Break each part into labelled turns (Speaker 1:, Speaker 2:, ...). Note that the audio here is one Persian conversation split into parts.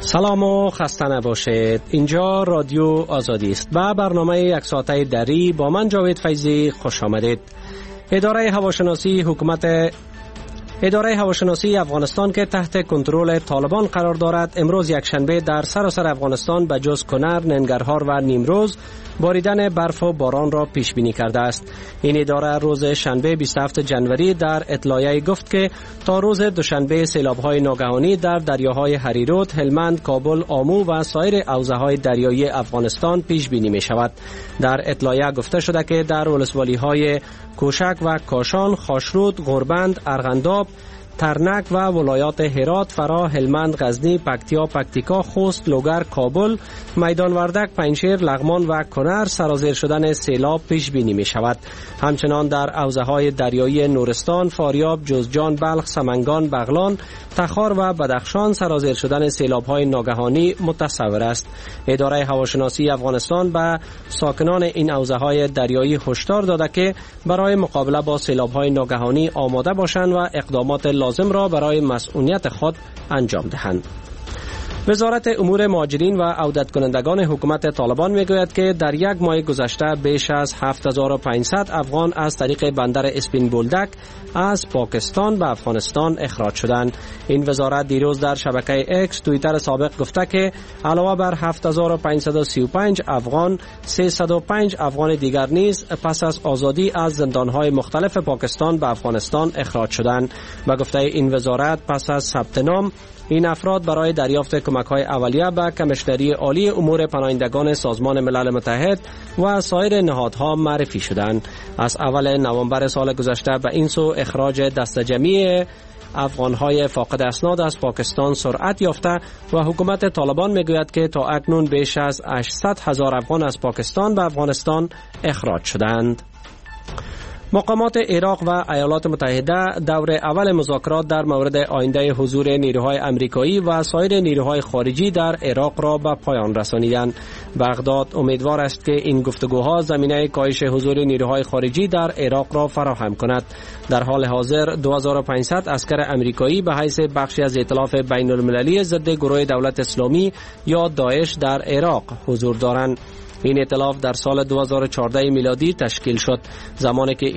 Speaker 1: سلام و خسته نباشید. اینجا رادیو آزادی است و برنامه یک ساعته دری با من جاوید فیضی خوش آمدید. اداره هواشناسی افغانستان که تحت کنترل طالبان قرار دارد امروز یکشنبه در سراسر افغانستان به جز کنر، ننگرهار و نیمروز باریدن برف و باران را پیش بینی کرده است. این اداره روز شنبه 27 جنوری در اطلاعیه گفت که تا روز دوشنبه سیلاب‌های ناگهانی در دریاهای هریرود، هلمند، کابل، آمو و سایر حوزه‌های دریایی افغانستان پیش بینی می‌شود. در اطلاعیه گفته شده که در ولسوالی‌های کوشک و کاشان، خاشرود، غوربند، ارغنداب، ترنک و ولایات هرات، فرا، هلمند، غزنی، پکتیکا، خوست، لوگر، کابل، میدان وردک، پنجشیر، لغمان و کنر سرازیر شدن سیلاب پیش بینی می شود. همچنان در حوزه‌های دریایی نورستان، فاریاب، جوزجان، بلخ، سمنگان، بغلان، تخار و بدخشان سرازیر شدن سیلاب‌های ناگهانی متصور است. اداره هواشناسی افغانستان به ساکنان این حوزه‌های دریایی هشدار داده که برای مقابله با سیلاب‌های ناگهانی آماده باشند و اقدامات لازم را برای مسئولیت خود انجام دهند. وزارت امور مهاجرین و عودت کنندگان حکومت طالبان میگوید که در یک ماه گذشته بیش از 7500 افغان از طریق بندر اسپین بولدک از پاکستان به افغانستان اخراج شدند. این وزارت دیروز در شبکه اکس توییتر سابق گفته که علاوه بر 7535 افغان، 305 افغان دیگر نیز پس از آزادی از زندانهای مختلف پاکستان به افغانستان اخراج شدند. به گفته این وزارت پس از ثبت نام این افراد برای دریافت کمک‌های اولیه به کمیشنری عالی امور پناهندگان سازمان ملل متحد و سایر نهادها معرفی شدند. از اول نوامبر سال گذشته به این سو اخراج دسته جمعی افغان‌های فاقد اسناد از پاکستان سرعت یافته و حکومت طالبان میگوید که تا اکنون بیش از 800,000 افغان از پاکستان به افغانستان اخراج شدند. مقامات عراق و ایالات متحده دور اول مذاکرات در مورد آینده حضور نیروهای امریکایی و سایر نیروهای خارجی در عراق را به پایان رسانیدند. بغداد امیدوار است که این گفتگوها زمینه کاهش حضور نیروهای خارجی در عراق را فراهم کند. در حال حاضر 2500 عسکر امریکایی به حیث بخشی از ائتلاف بین المللی ضد گروه دولت اسلامی یا داعش در عراق حضور دارند. این ائتلاف در سال 2014 میلادی تشکیل شد، زمانی که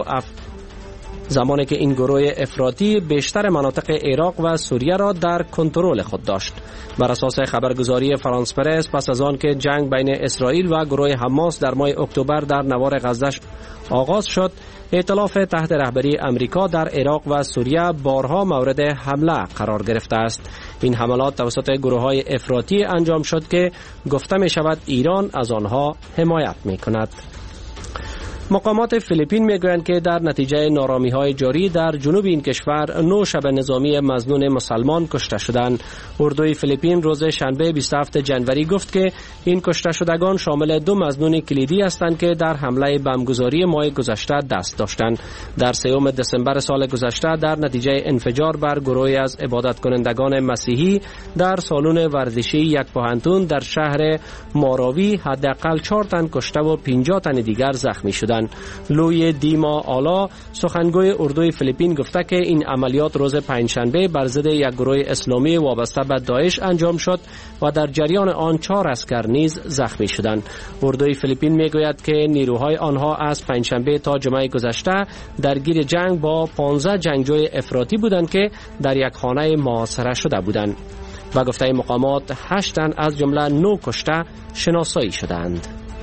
Speaker 1: این گروه افراطی بیشتر مناطق عراق و سوریه را در کنترل خود داشت. بر اساس خبرگزاری فرانس پرس پس از آن که جنگ بین اسرائیل و گروه حماس در ماه اکتبر در نوار غزه آغاز شد، ائتلاف تحت رهبری امریکا در عراق و سوریه بارها مورد حمله قرار گرفته است. این حملات توسط گروه‌های افراطی انجام شد که گفته می شود ایران از آنها حمایت می کند. مقامات فیلیپین میگویند که در نتیجه نارامی‌های جاری در جنوب این کشور 9 شب نظامی مظنون مسلمان کشته شدند. اردوی فیلیپین روز شنبه 27 جنوری گفت که این کشته شدگان شامل 2 مظنون کلیدی هستند که در حمله بمبگذاری ماه گذشته دست داشتند. در 3 دسامبر سال گذشته در نتیجه انفجار بر گروهی از عبادت کنندگان مسیحی در سالن ورزشی یک پوهنتون در شهر ماراوی حداقل 4 تن کشته و 50 تن دیگر زخمی شدند. لوی دیما آلا سخنگوی اردوی فیلیپین گفته که این عملیات روز پنجشنبه بر ضد یک گروه اسلامی وابسته به داعش انجام شد و در جریان آن 4 عسکر نیز زخمی شدند. اردوی فیلیپین میگوید که نیروهای آنها از پنجشنبه تا جمعه گذشته درگیر جنگ با 15 جنگجوی افراطی بودند که در یک خانه محاصره شده بودند. و گفته مقامات 8 تن از جمله 9 کشته شناسایی شدند.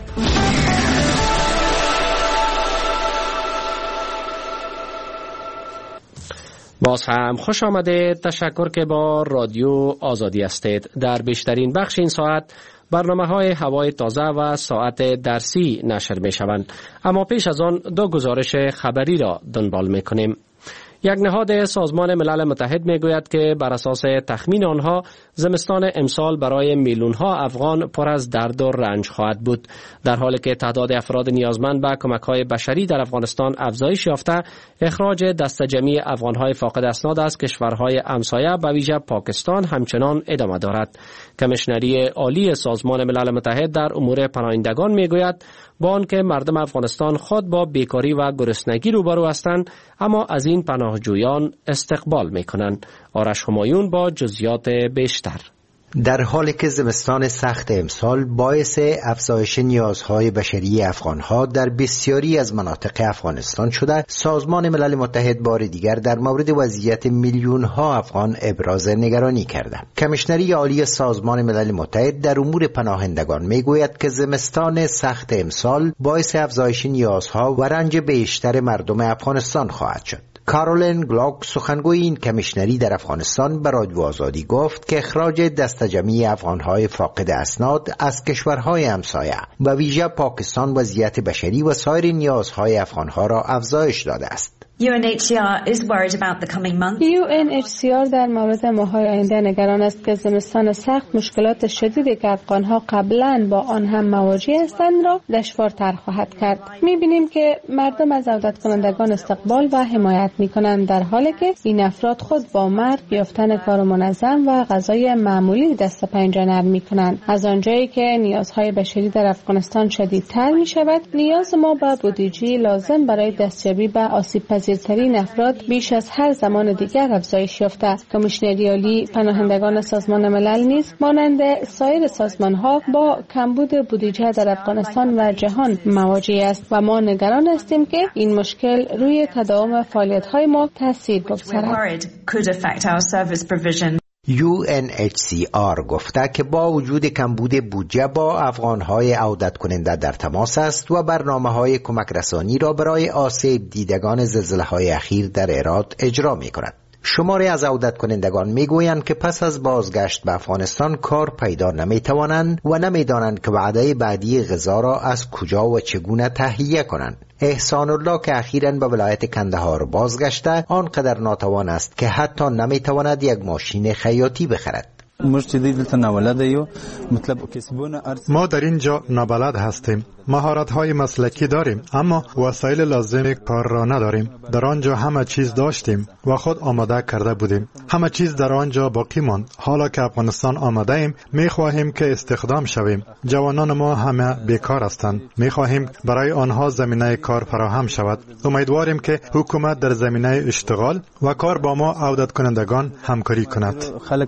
Speaker 1: باز هم خوش آمدید. تشکر که با رادیو آزادی هستید. در بیشترین بخش این ساعت برنامه‌های هوای تازه و ساعت درسی نشر می شوند. اما پیش از آن 2 گزارش خبری را دنبال می کنیم. یک نهاد سازمان ملل متحد می گوید که بر اساس تخمین آنها زمستان امسال برای میلیون‌ها افغان پر از درد و رنج خواهد بود. در حالی که تعداد افراد نیازمند به کمک‌های بشری در افغانستان افزایش یافته، اخراج دسته جمعی افغان‌های فاقد اسناد از کشورهای همسایه به ویژه پاکستان همچنان ادامه دارد. کمیشنری عالی سازمان ملل متحد در امور پناهندگان میگوید با آنکه مردم افغانستان خود با بیکاری و گرسنگی روبرو هستند، اما از این پناهجویان استقبال میکنند. آرش همایون با جزئیات بیشتر.
Speaker 2: در حالی که زمستان سخت امسال باعث افزایش نیازهای بشری افغانها در بسیاری از مناطق افغانستان شده، سازمان ملل متحد بار دیگر در مورد وضعیت میلیون‌ها افغان ابراز نگرانی کرده. کمیشنری عالی سازمان ملل متحد در امور پناهندگان میگوید که زمستان سخت امسال باعث افزایش نیازها و رنج بیشتر مردم افغانستان خواهد شد. کارولین گلاک سخنگوی این کمیشنری در افغانستان به رادیو آزادی گفت که اخراج دسته جمعی افغانهای فاقد اسناد از کشورهای همسایه و ویژه پاکستان وضعیت بشری و سایر نیازهای افغانها را افزایش داده است.
Speaker 3: UNHCR در مورد ماه‌های آینده نگران است که زمستان سخت مشکلات شدیدی که افغانها قبلا با آن هم مواجه هستند را دشوارتر خواهد کرد. می‌بینیم که مردم از عودت کنندگان استقبال و حمایت می‌کنند، در حالی که این افراد خود با مرگ، یافتن کار منظم و غذای معمولی دست پنجه نرم می‌کنند. از آنجایی که نیازهای بشری در افغانستان شدیدتر می‌شود، نیاز ما به بودجه لازم برای دستیابی به آسیب‌پذیرترین افراد بیش از هر زمان دیگر افزایش یافته است. کمیشنری عالی پناهندگان سازمان ملل نیز مانند سایر سازمان‌ها با کمبود بودجه در افغانستان و جهان مواجه است و ما نگران هستیم که این مشکل روی تداوم فعالیت‌های ما تاثیر بگذارد.
Speaker 2: UNHCR گفته که با وجود کمبود بودجه با افغانهای عودت کننده در تماس است و برنامه‌های کمک رسانی را برای آسیب دیدگان زلزله‌های اخیر در هرات اجرا می‌کند. شماری از عودت کنندگان میگویند که پس از بازگشت به افغانستان کار پیدا نمیتوانند و نمیدانند که وعده بعدی غذا را از کجا و چگونه تهیه کنند. احسان الله که اخیراً به ولایت کندهار بازگشته آنقدر ناتوان است که حتی نمیتواند یک ماشین خیاطی بخرد.
Speaker 4: ما در اینجا نابلد هستیم. مهارت‌های مسلکی داریم اما وسایل لازم کار را نداریم. در آنجا همه چیز داشتیم و خود آماده کرده بودیم. همه چیز در آنجا باقی ماند. حالا که افغانستان آمده ایم می‌خواهیم که استخدام شویم. جوانان ما همه بیکار هستند. می‌خواهیم برای آنها زمینه کار فراهم شود. امیدواریم که حکومت در زمینه اشتغال و کار با ما عودت کنندگان همکاری کند.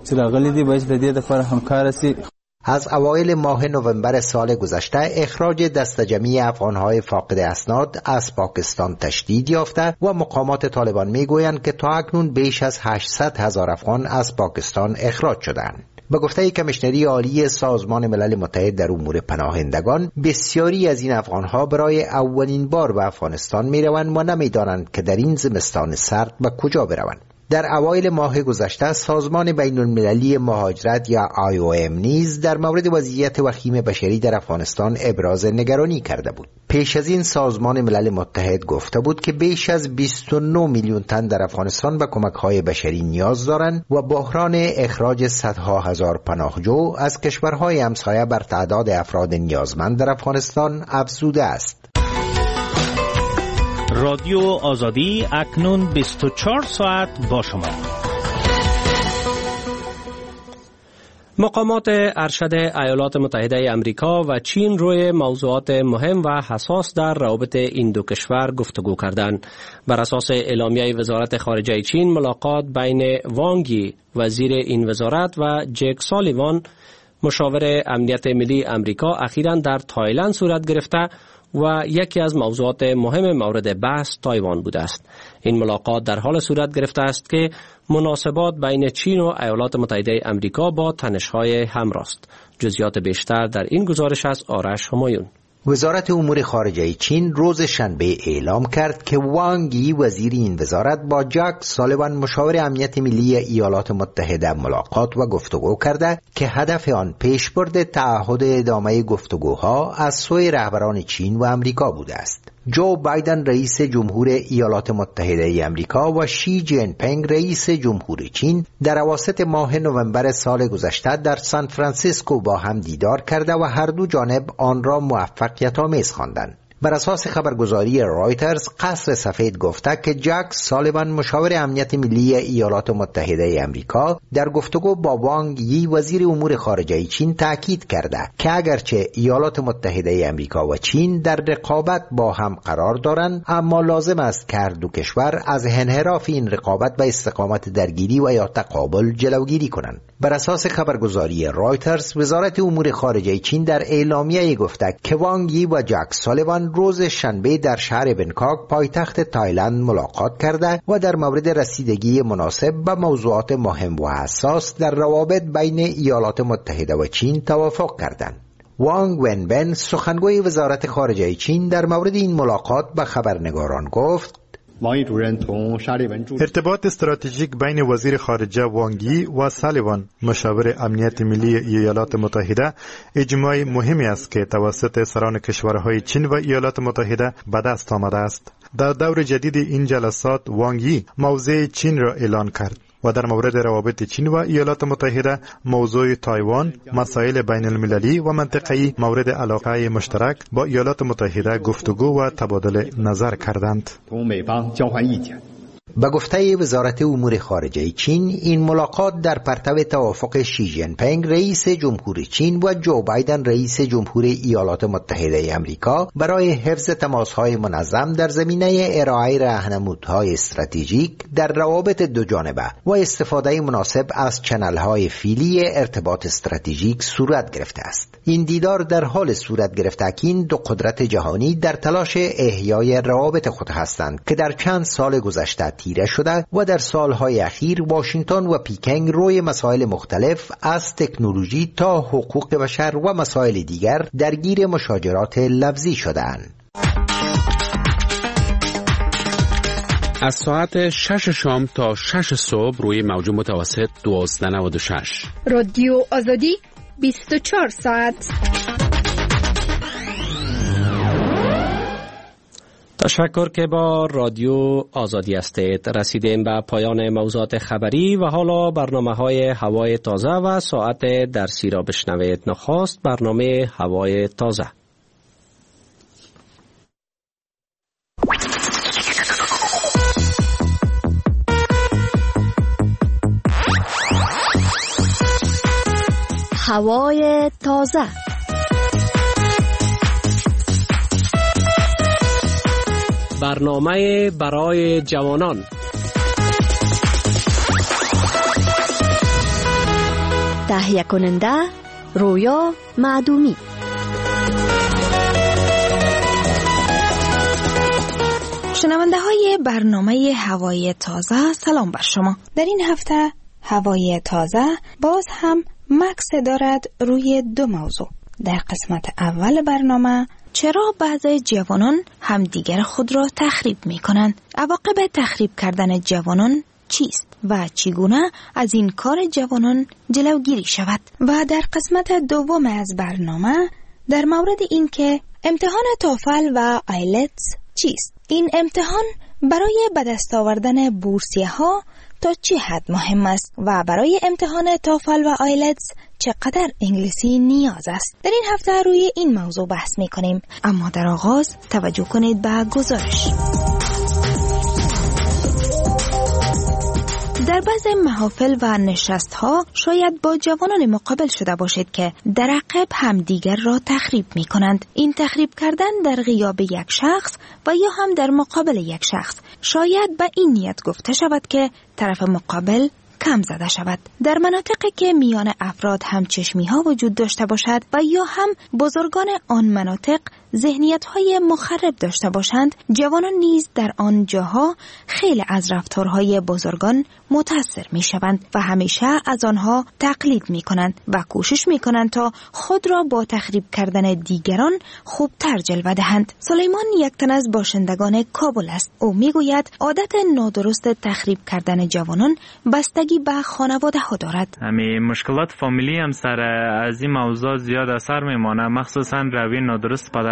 Speaker 2: از اوایل ماه نوامبر سال گذشته اخراج دسته جمعی افغانهای فاقد اسناد از پاکستان تشدید یافته و مقامات طالبان میگویند که تا اکنون بیش از 800,000 افغان از پاکستان اخراج شدند. به گفته کمیشنری عالی سازمان ملل متحد در امور پناهندگان، بسیاری از این افغانها برای اولین بار به افغانستان میروند و نمیدانند که در این زمستان سرد به کجا بروند. در اوایل ماه گذشته سازمان بین المللی مهاجرت یا IOM نیز در مورد وضعیت وخیم بشری در افغانستان ابراز نگرانی کرده بود. پیش از این سازمان ملل متحد گفته بود که بیش از 29 میلیون تن در افغانستان به کمک‌های بشری نیاز دارند و بحران اخراج صدها هزار پناهجو از کشورهای همسایه بر تعداد افراد نیازمند در افغانستان افزوده است.
Speaker 5: رادیو آزادی اکنون 24 ساعت با شما.
Speaker 1: مقامات ارشد ایالات متحده آمریکا و چین روی موضوعات مهم و حساس در روابط این دو کشور گفتگو کردند. بر اساس اعلامیه وزارت خارجه چین، ملاقات بین وانگ یی وزیر این وزارت و جک سالیوان مشاور امنیت ملی آمریکا اخیراً در تایلند صورت گرفته و یکی از موضوعات مهم مورد بحث تایوان بوده است. این ملاقات در حال صورت گرفته است که مناسبات بین چین و ایالات متحده آمریکا با تنش‌های همراه است. جزئیات بیشتر در این گزارش از آرش همایون.
Speaker 2: وزارت امور خارجه چین روز شنبه اعلام کرد که وانگ یی وزیر این وزارت با جک سالیوان مشاور امنیت ملی ایالات متحده ملاقات و گفتگو کرده که هدف آن پیشبرد تعهد ادامه گفتگوها از سوی رهبران چین و آمریکا بوده است. جو بایدن رئیس جمهور ایالات متحده آمریکا و شی جین پینگ رئیس جمهور چین در اواسط ماه نوامبر سال گذشته در سان فرانسیسکو با هم دیدار کرده و هر دو جانب آن را موفقیت آمیز خواندند. بر اساس خبرگزاری رایترز، قصر سفید گفته که جک سالیوان مشاور امنیت ملی ایالات متحده آمریکا در گفتگو با وانگ یی وزیر امور خارجه چین تاکید کرده که اگرچه ایالات متحده آمریکا و چین در رقابت با هم قرار دارند، اما لازم است که هر دو کشور از انحراف این رقابت به استقامت درگیری و یا تقابل جلوگیری کنند. بر اساس خبرگزاری رایترز، وزارت امور خارجه چین در اعلامیه گفته که وانگ یی و جک سالیوان روز شنبه در شهر بنکاک پایتخت تایلند ملاقات کرده و در مورد رسیدگی مناسب به موضوعات مهم و حساس در روابط بین ایالات متحده و چین توافق کردند. وانگ ونبن، سخنگوی وزارت خارجه چین، در مورد این ملاقات به خبرنگاران گفت:
Speaker 4: ارتباط استراتژیک بین وزیر خارجه وانگ یی و سالیوان، مشاور امنیت ملی ایالات متحده، اجماع مهمی است که توسط سران کشورهای چین و ایالات متحده به دست آمده است. در دور جدید این جلسات وانگ یی موضع چین را اعلان کرد و در مورد روابط چین و ایالات متحده، موضوع تایوان، مسائل بین المللی و منطقه‌ای مورد علاقه مشترک با ایالات متحده گفتگو و تبادل نظر کردند.
Speaker 2: به گفته وزارت امور خارجه چین، این ملاقات در پرتو توافق شی جین پینگ رئیس جمهور چین و جو بایدن رئیس جمهور ایالات متحده آمریکا برای حفظ تماس‌های منظم در زمینه ارائه راهنمودهای استراتژیک در روابط دو جانبه و استفاده مناسب از چنل‌های فیلی ارتباط استراتژیک صورت گرفته است. این دیدار در حال صورت گرفته که این دو قدرت جهانی در تلاش احیای روابط خود هستند که در چند سال گذشته تیره شده و در سالهای اخیر واشنگتن و پیکنگ روی مسائل مختلف از تکنولوژی تا حقوق بشر و مسائل دیگر درگیر مشاجرات لفظی شده‌اند.
Speaker 6: از ساعت 6 شام تا 6 صبح روی موج متوسط 1296
Speaker 7: رادیو آزادی 24 ساعت.
Speaker 1: تشکر که با رادیو آزادی هستید. رسیدیم به پایان موضوعات خبری و حالا برنامه‌های هوای تازه و ساعت درسی را بشنوید. نخست برنامه هوای تازه.
Speaker 7: هوای تازه.
Speaker 1: برنامه برای جوانان.
Speaker 7: تهیه کننده رویا معدومی. شنونده های برنامه هوای تازه، سلام بر شما. در این هفته هوای تازه باز هم مکس دارد روی دو موضوع. در قسمت اول برنامه چرا بعضی جوانان همدیگر خود را تخریب می کنند؟ عواقب تخریب کردن جوانان چیست و چگونه از این کار جوانان جلوگیری شود؟ و در قسمت دوم از برنامه در مورد این که امتحان توفل و آیلتس چیست؟ این امتحان برای به دست آوردن بورسیه ها تا چه حد مهم است و برای امتحان توفل و آیلتس چقدر انگلیسی نیاز است؟ در این هفته روی این موضوع بحث می کنیم، اما در آغاز توجه کنید به گزارش. در بعض محافل و نشست ها شاید با جوانان مقابل شده باشید که در عقب همدیگر را تخریب می کنند. این تخریب کردن در غیاب یک شخص و یا هم در مقابل یک شخص شاید به این نیت گفته شود که طرف مقابل کم زده شود. در مناطقی که میان افراد همچشمی ها وجود داشته باشد و یا هم بزرگان آن مناطق ذهنیت‌های مخرب داشته باشند، جوانان نیز در آن جاها خیلی از رفتارهای بزرگان متاثر می‌شوند و همیشه از آنها تقلید می‌کنند و کوشش می‌کنند تا خود را با تخریب کردن دیگران خوبتر جلوه دهند. سلیمان یک تن از باشندگان کابل است. او می‌گوید عادت نادرست تخریب کردن جوانان بستگی به خانواده ها دارد.
Speaker 8: همین مشکلات فامیلی هم سر از این موضوع زیاد اثر می‌مانه، مخصوصاً روی نادرست پدر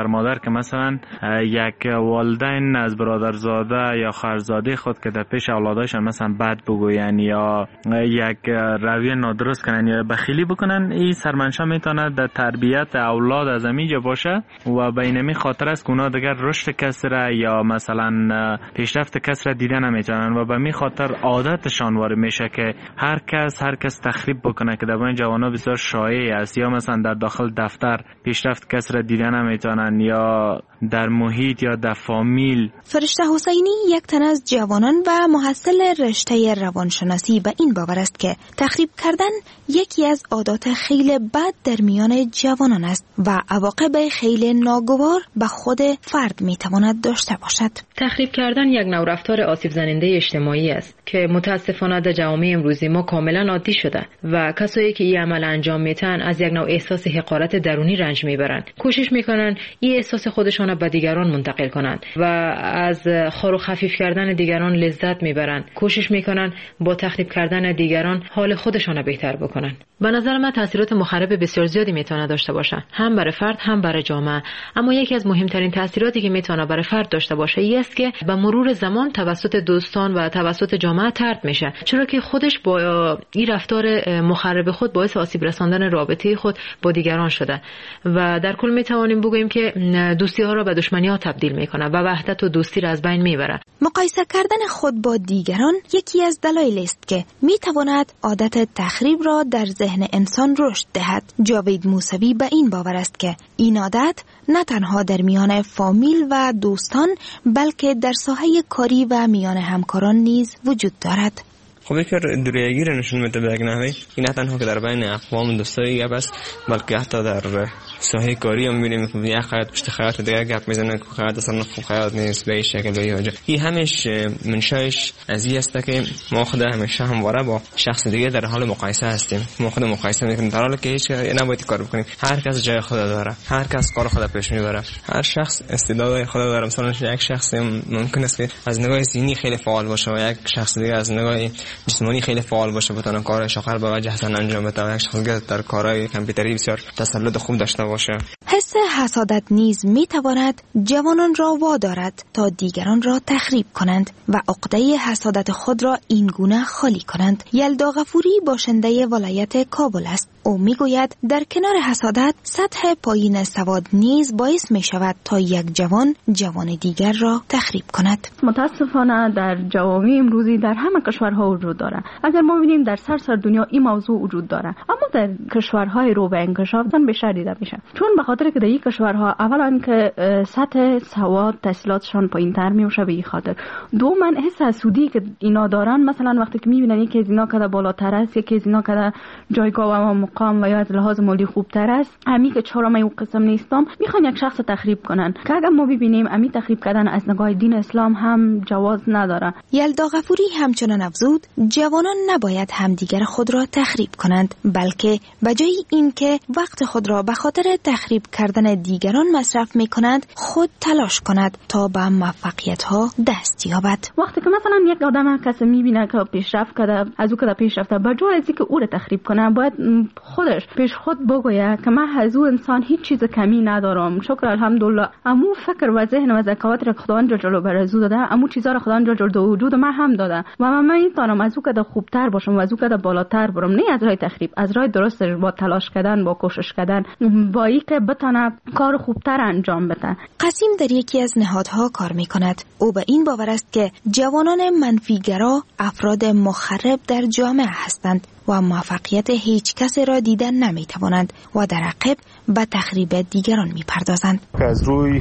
Speaker 8: پدر مادر که مثلا یک والدین از برادرزاده یا خواهرزاده خود که در پیش اولادشان مثلا بد بگوین یا یک رویه نادرست کنن یا بخیلی بکنن، این سرمنشأ میتونه در تربیت اولاد از اینجا باشه و به این خاطر است که اونا دیگر رشد کسی را یا مثلا پیشرفت کسی را دیده نمیتونن و به می خاطر عادتشان وارد میشه که هر کس تخریب بکنه که در این جوانا بسیار شایع است، یا مثلا در داخل دفتر پیشرفت کسی را دیده نمیتونن یا در محیط یا در فامیل.
Speaker 7: فرشته حسینی یک تن از جوانان و محصل رشته روانشناسی به این باور است که تخریب کردن یکی از عادات خیلی بد در میان جوانان است و عواقب خیلی ناگوار به خود فرد میتواند داشته باشد.
Speaker 9: تخریب کردن یک نوع رفتار آسیب زننده اجتماعی است که متاسفانه در جامعه امروزی ما کاملا عادی شده و کسایی که این عمل انجام میتن از یک نوع احساس حقارت درونی رنج میبرند. کوشش میکنن این احساس خودشان به دیگران منتقل کنند و از خار و خفیف کردن دیگران لذت میبرند. کوشش میکنن با تخریب کردن دیگران حال خودشان بهتر بکنن. به نظر من تاثیرات مخرب بسیار زیادی میتونه داشته باشه، هم برای فرد هم برای جامعه. اما یکی از مهمترین تاثیراتی که میتونه برای فرد داشته باشه این است که به مرور زمان توسط دوستان و توسط جامعه طرد میشه، چرا که خودش با این رفتار مخرب خود باعث آسیب رساندن رابطه خود با دیگران شده و در کل میتوانیم بگوییم که دوستی ها را به دشمنی ها تبدیل میکنه و وحدت و دوستی را از بین میبره.
Speaker 7: مقایسه کردن خود با دیگران یکی از دلایل است که میتواند عادت تخریب را در ذهن انسان رشد دهد. جاوید موسوی به این باور است که این عادت نه تنها در میان فامیل و دوستان بلکه در ساحه کاری و میان همکاران نیز وجود دارد.
Speaker 10: خب یک دوریگی را نشون میده به یک نحوی. این نه تنها که در بین اقوام دوستایی گپ است بلکه حتی در ساحه کاری هم می‌بینیم که یک خیاط پشت خیاط دیگه گپ میزنه که خیاط اصلا خوب خیاط نیست به این شکل به این وجه. این همش منشأش از این است که ما خود همیشه همواره با شخص دیگه در حال مقایسه هستیم. ما خود مقایسه می‌کنیم در حالی که هیچ نباید کار بکنیم. هر کس جای خود داره، هر کس کار خود پیش میبره، هر شخص استعداد خود داره. مثلا یک شخص ممکن است که از نگاه ذهنی خیلی فعال باشه و یک شخص دیگه از نگاه جسمانی خیلی فعال باشه، بتونه کارش آخر به وجه حسن انجام بده. یک شخص دیگه در کارهای کامپیوتری بسیار تسلط خوب داشته باشه.
Speaker 7: حس حسادت نیز میتواند جوانان را وادارد تا دیگران را تخریب کنند و عقده حسادت خود را این گونه خالی کنند. یلدا غفوری باشنده ولایت کابل است. او میگوید در کنار حسادت سطح پایین سواد نیز باعث می شود تا یک جوان دیگر را تخریب کند.
Speaker 11: متاسفانه در جوامع امروزی در همه کشورها وجود داره. اگر ما ببینیم در سراسر دنیا این موضوع وجود داره، اما در کشورهای رو به انکشاف بیشتر دیده میشه، چون به خاطر که در این کشورها اولا که سطح سواد تحصیلاتشان پایین‌تر میشه، به این خاطر. دوما حس حسودی که اینا دارن، مثلا وقتی که میبینن یکی از اینا کده بالاتر است، یکی از اینا کده جایگاه و مقام و یا از لحاظ مالی خوبتر است، امی که چهارم او قسم نیستم، میخوان یک شخص تخریب کنن که اگر ما ببینیم امی تخریب کردن از نگاه دین اسلام هم جواز نداره.
Speaker 7: یلدا غفوری همچنان افزود جوانان نباید همدیگر خود را تخریب کنند، بلکه بجای اینکه وقت خود را به خاطر تخریب کردن دیگران مصرف میکنند، خود تلاش کند تا به موفقیت ها دست یابد.
Speaker 11: وقتی که مثلا یک آدم کسی میبینه که پیشرفت کرده، از او که پیشرفته، بجای از اینکه او را تخریب کنه، باید خودش پیش خود بگوید که من از او انسان هیچ چیز کمی ندارم، شکر الحمدلله، امو فکر و ذهن و ذکاوت را خداوند جل برزو داده، امو چیزا را خداوند جل دو وجود من هم داده و من میتونم از او که خوبتر باشم و از او که بالاتر برم، نه از راه تخریب، از راه درستش، با تلاش کردن، با کوشش کردن، با اینکه بتونه کار خوبتر انجام بده.
Speaker 7: قاسم در یکی از نهادها کار میکند. او به این باور است که جوانان منفیگرا افراد مخرب در جامعه هستند و موفقیت هیچ کس را دیدن نمیتوانند و در عقب به تخریب دیگران میپردازند.
Speaker 12: از روی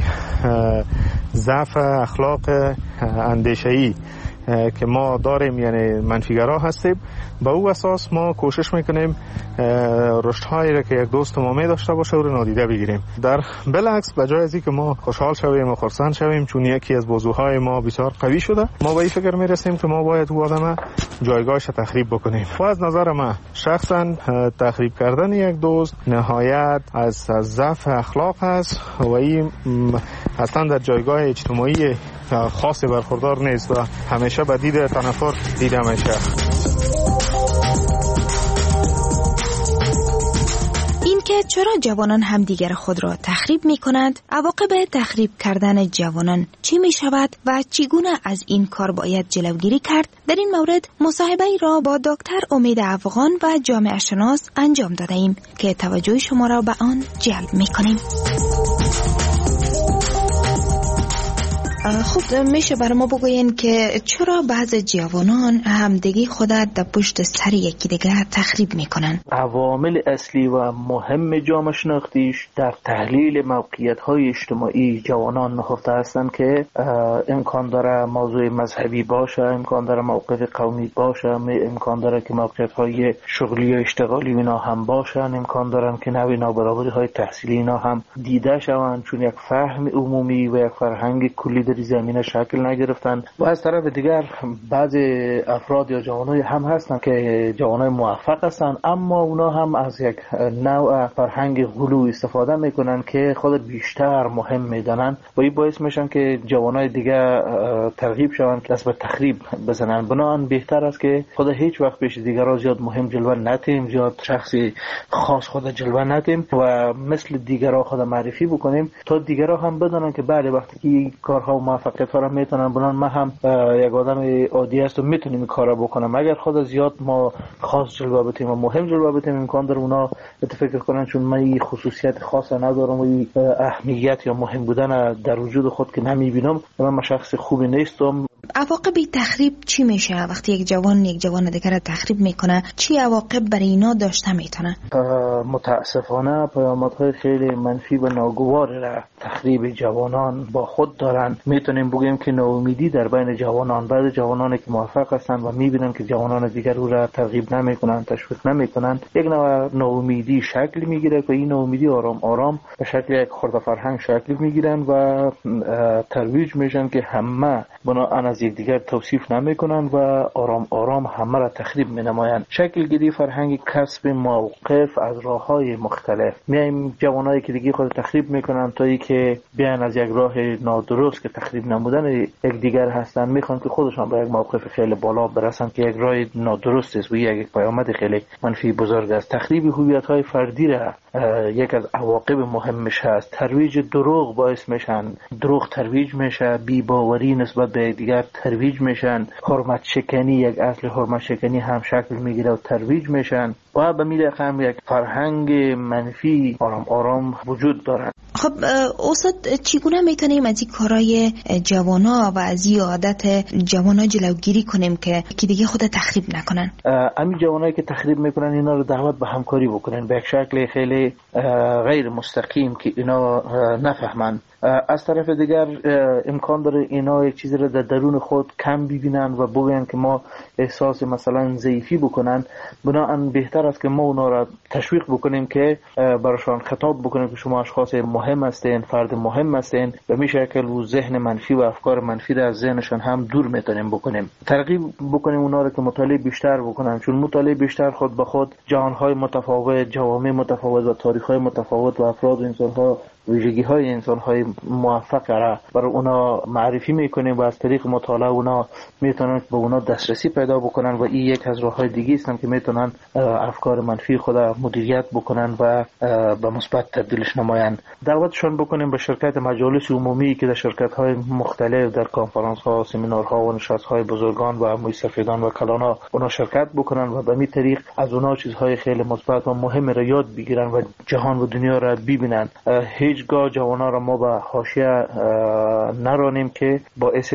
Speaker 12: ضعف اخلاق اندیشه‌ای که ما داریم، یعنی منفیگرا هستیم، با او اساس ما کوشش میکنیم رشدهایی را که یک دوست ما می داشته باشه او را نادیده بگیریم. در بالعکس بجای از اینکه ما خوشحال شویم و خرسند شویم چون یکی از بازوهای ما بسیار قوی شده، ما به این فکر میرسیم که ما باید او آدم جایگاهش تخریب بکنیم. و از نظر من شخصا تخریب کردن یک دوست نهایت از ضعف اخلاق است و این اصلا در جایگاه اجتماعی خاصی برخوردار نیست و همیشه به دید تنفر دیده میشه.
Speaker 7: این که چرا جوانان همدیگر خود را تخریب می کنند، عواقب تخریب کردن جوانان چی می شود و چگونه از این کار باید جلوگیری کرد، در این مورد مصاحبه‌ای را با دکتر امید افغان و جامعه شناس انجام داده ایم که توجه شما را به آن جلب می کنیم. خب میشه برای ما بگوین که چرا بعض جوانان همدیگه خود در پشت سر یکی دیگر تخریب میکنن؟
Speaker 13: عوامل اصلی و مهم جامعه شناختیش در تحلیل موقعیت‌های اجتماعی جوانان نهفته هستند که امکان داره موضوع مذهبی باشه، امکان داره موقف قومی باشه، امکان داره که موقعیت‌های شغلی و اشتغالی اینا هم باشن، امکان دارن که نوع نابرابری‌های تحصیلی اینا هم دیده شوند، چون یک فهم عمومی و یک فرهنگ کلی در زمینه شکل نگرفتن. و از طرف دیگر بعض افراد یا جوانای هم هستن که جوانای موفق هستن، اما اونا هم از یک نوع فرهنگ غلو استفاده میکنن که خود بیشتر مهم میدونن و این باعث میشن که جوانای دیگه ترغیب شوند که دست به تخریب بزنن. بنابراین بهتر است که خود هیچ وقت پیش دیگران زیاد مهم جلوه ندیم، زیاد شخصی خاص خود جلوه ندیم و مثل دیگران خود معرفی بکنیم تا دیگران هم بدونن که بعد وقتی که کارها موفقیت ها را میتونن بنان ما هم یک آدم عادی است و میتونیم این کارا بکنم. اگر خود زیاد ما خاص جلوه بدیم و مهم جلوه بدیم امکان داره اونا فکر کنن چون من این خصوصیت خاص ندارم و این اهمیت یا مهم بودن در وجود خود که نمیبینم و من شخص خوبی نیستم.
Speaker 7: عواقب تخریب چی میشه وقتی یک جوان دیگر را تخریب میکنه؟ چی عواقب برای اینا داشته میتونه؟
Speaker 13: متاسفانه پیامدهای خیلی منفی و ناگوار را تخریب جوانان با خود دارن. میتونیم بگیم که ناامیدی در بین جوانان، بعضی جوانانی که موفق هستند و میبینن که جوانان دیگر او را ترغیب نمیکنن، تشویق نمیکنن، یک نوع ناامیدی شکل میگیره و این ناامیدی آرام آرام به شکل یک خرد فرهنگ شکل میگیرن و ترویج میشن که همه بنابراین از یکدیگر توصیف نمیکنن و آرام آرام همه را تخریب مینمایند. شکل گیری فرهنگ کسب موقف از راههای مختلف. میایم جوانایی که دیگه خود تخریب میکنن تا ای که بیان از یک راه نادرست که تخریب نمودن یکدیگر هستن میخوان که خودشان به یک موقف خیلی بالا برسن که یک راه نادرست است و یک پیامد خیلی منفی بزرگ است. تخریب هویت‌های فردی را یک از عواقب مهمش هست. ترویج دروغ باعث میشن، دروغ ترویج میشه، بی‌باوری نسبت به دیگر ترویج میشن، حرمت شکنی یک اصل حرمت شکنی هم شکل میگیره و ترویج میشن و به میل هم یک فرهنگ منفی آرام آرام وجود دارن.
Speaker 7: خب استاد چگونه میتونیم از این کارهای جوانا و از این عادت جوانا جلوگیری کنیم که دیگه خود تخریب نکنن؟
Speaker 13: همین جوانایی که تخریب میکنن اینا رو دعوت به همکاری بکنن به یک شکل خیلی غیر مستقیم که اینا نفهمن. از طرف دیگر امکان داره اینا یک چیزی رو در درون خود کم ببینن و بگن که ما احساس مثلا ضعیفی بکنن. بنابراین بهتر است که ما اونا را تشویق بکنیم که براشون خطاب بکنیم که شما اشخاص مهم هستین، فرد مهم هستین و می شکل و ذهن منفی و افکار منفی را از ذهنشون هم دور میتونیم بکنیم. ترغیب بکنیم اونا را که مطالعه بیشتر بکنن، چون مطالعه بیشتر خود به خود جهانهای متفاوت، جوامع متفاوت و تاریخ‌های متفاوت و افراد و انسان‌ها ویژگی‌های انسان‌های موفق را برای اونا معرفی می‌کنیم و از طریق مطالعه اونا میتونن به اونا دسترسی پیدا بکنن و این یک از راه‌های دیگه است که میتونن افکار منفی خود مدیریت بکنن و به مثبت تبدیلش نمایند. دعوتشون بکنیم به شرکت مجالس عمومی که در شرکت‌های مختلف در کنفرانس‌ها، سمینارها و نشست‌های بزرگان و موسیقیدان و کلانا اونا شرکت بکنن و به این طریق از اونا چیزهای خیلی مثبت و مهم را یاد بگیرن و جهان و دنیا را ببینن. هیچگاه جوانا را ما به حاشیه نرانیم که باعث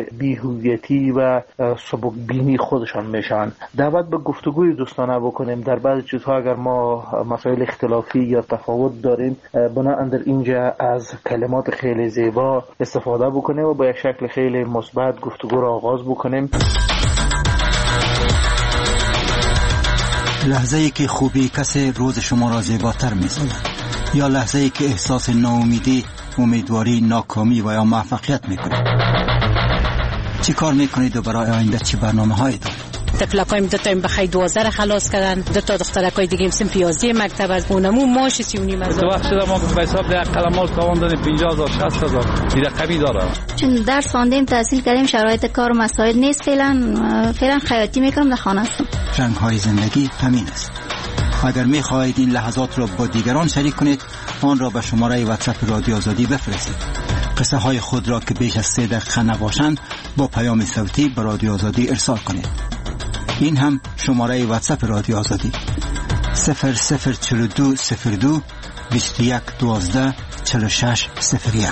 Speaker 13: بی‌هویتی و سبکبینی خودشان میشن. دعوت به گفتگوی دوستانه بکنیم. در بعضی چیزها اگر ما مسائل اختلافی یا تفاوت داریم بنابراین در اینجا از کلمات خیلی زیبا استفاده بکنیم و با یک شکل خیلی مثبت گفتگو را آغاز بکنیم.
Speaker 14: لحظه‌ای که خوبی کسی روز شما را زیباتر می‌سازد یا لحظه‌ای که احساس ناامیدی، امیدواری، ناکامی و یا موفقیت می‌کنید. چی کار می‌کنید و برای آینده چه برنامه‌هایی دارید؟
Speaker 15: تفلقایم دو تا بخای 12 خلاص کردن، دو تا دخترکای دیگه هم پیازی مکتب از اونمو ماش 39 از
Speaker 16: تو وقت شده ما به حساب ده قلمال کاوندن 50000 60000 دیگه کمی داره.
Speaker 17: چون درس خواندیم، تحصیل کردیم، شرایط کار و مسائل نیست. فعلا خیاطی میکنم در خانه هستم.
Speaker 14: رنگ‌های زندگی همین است. اگر می خواهید این لحظات را با دیگران شریک کنید، آن را به شماره واتساپ رادیو آزادی بفرستید. قصه های خود را که بیش از 3 دقیقه نباشند با پیام صوتی به رادیو آزادی ارسال کنید. این هم شماره واتساپ رادیو آزادی 004202 2112 4601.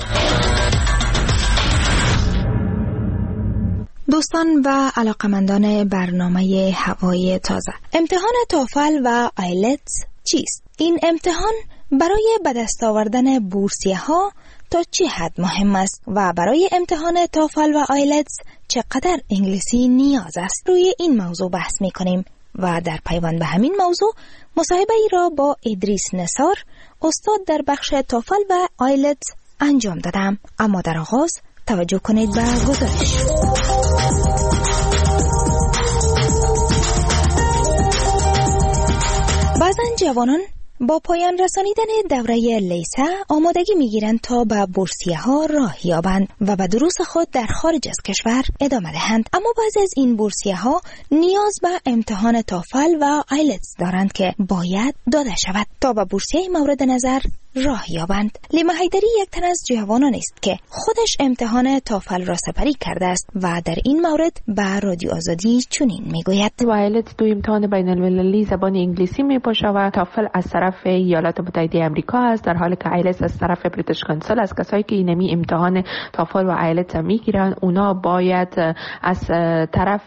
Speaker 7: دوستان و علاقمندان برنامه هوای تازه، امتحان توفل و آیلتس چیست؟ این امتحان برای به دست آوردن بورسیه ها تا چه حد مهم است و برای امتحان توفل و آیلتس چقدر انگلیسی نیاز است؟ روی این موضوع بحث می کنیم و در پیوند به همین موضوع مصاحبه ای را با ادریس نثار، استاد در بخش توفل و آیلتس انجام دادم. اما در آغاز توجه کنید به گزارش. بعضن جوانان با پایان رسانیدن دوره لیسه آمادگی میگیرند تا به بورسیه ها راه یابند و به دروس خود در خارج از کشور ادامه دهند. اما بعضی از این بورسیه ها نیاز به امتحان توفل و آیلتس دارند که باید داده شود تا به بورسیه مورد نظر راه یابند. لیما حیدری یک تن از جوانان است که خودش امتحان توفل را سپری کرده است و در این مورد به رادیو آزادی چنین میگوید:
Speaker 18: آیلتس دو امتحان بین المللی زبان انگلیسی میباشه و توفل از طرف ایالات متحده آمریکا است، در حالی که آیلتس از طرف بریتیش کانسل است. کسایی که اینمی امتحان توفل و آیلتس میگیرن اونا باید از طرف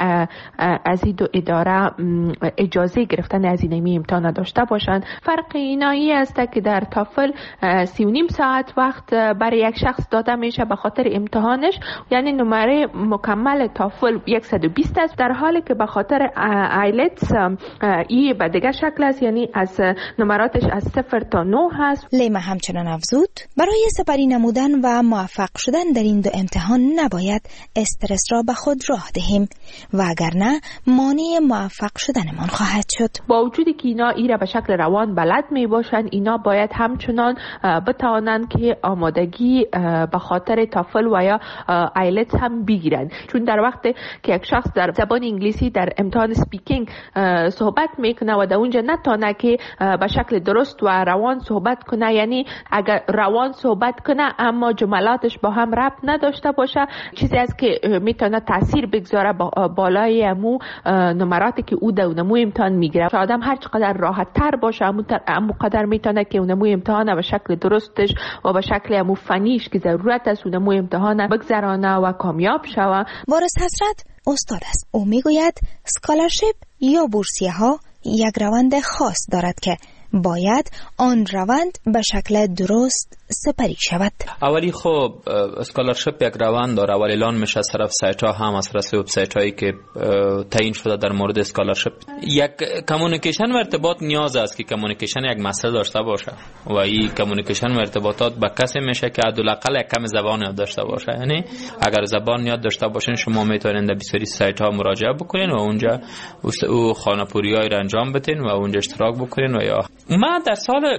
Speaker 18: از این دو اداره اجازه گرفتن از اینمی امتحان داشته باشند. فرق اینایی است که در توفل 3.5 ساعت وقت برای یک شخص داده میشه به خاطر امتحانش، یعنی نمره مکمل توفل 120 است، در حالی که به خاطر آیلتس ای به دیگه شکل است، یعنی از نمراتش از 0 تا 9 هست.
Speaker 7: لیما همچنان افزود برای سپری نمودن و موفق شدن در این دو امتحان نباید استرس را به خود راه دهیم و اگر نه مانع موفق شدنمان خواهد شد.
Speaker 18: با وجودی که اینا ای را به شکل روان بلد می باشند، اینا باید همچنان بتوانند که آمادگی به خاطر توفل و یا آیلتس هم بگیرند، چون در وقت که یک شخص در زبان انگلیسی در امتحان سپیکینگ صحبت میکنه و در اونجا نتونه که به شکل درست و روان صحبت کنه، یعنی اگر روان صحبت کنه اما جملاتش با هم ربط نداشته باشه، چیزی است که میتونه تاثیر بگذاره بالای امو نمراتی که او در اونمو امتحان میگیره. آدم هر چقدر راحت تر باشه امو قدر میتونه که اونمو امتحان به شکل درستش و به شکل امو فنیش که ضرورت است اونمو امتحان بگذرانه و کامیاب شوه.
Speaker 7: وارث حسرت استاد است. او میگوید اسکالرشیپ یا بورسیه ها یک روند خاص دارد که باید آن روند به شکل درست سپری شود.
Speaker 19: اولی خب اسکالرشیپ یک روند داره، اولی اعلان میشه از طرف سایت ها هم از طرف وبسایت هایی که تعیین شده در مورد اسکالرشیپ. یک کمیونیکیشن و ارتباط نیاز است که کمیونیکیشن یک مسئله داشته باشه و این کمیونیکیشن و ارتباطات با کسی میشه که حداقل یک کم زبان یاد داشته باشه. یعنی اگر زبان یاد داشته باشین شما میتونید به بسیاری سایت ها مراجعه بکنین و اونجا او خانه‌پوریایی را انجام بدین و اونجا اشتراک بکنین. و یا من در سال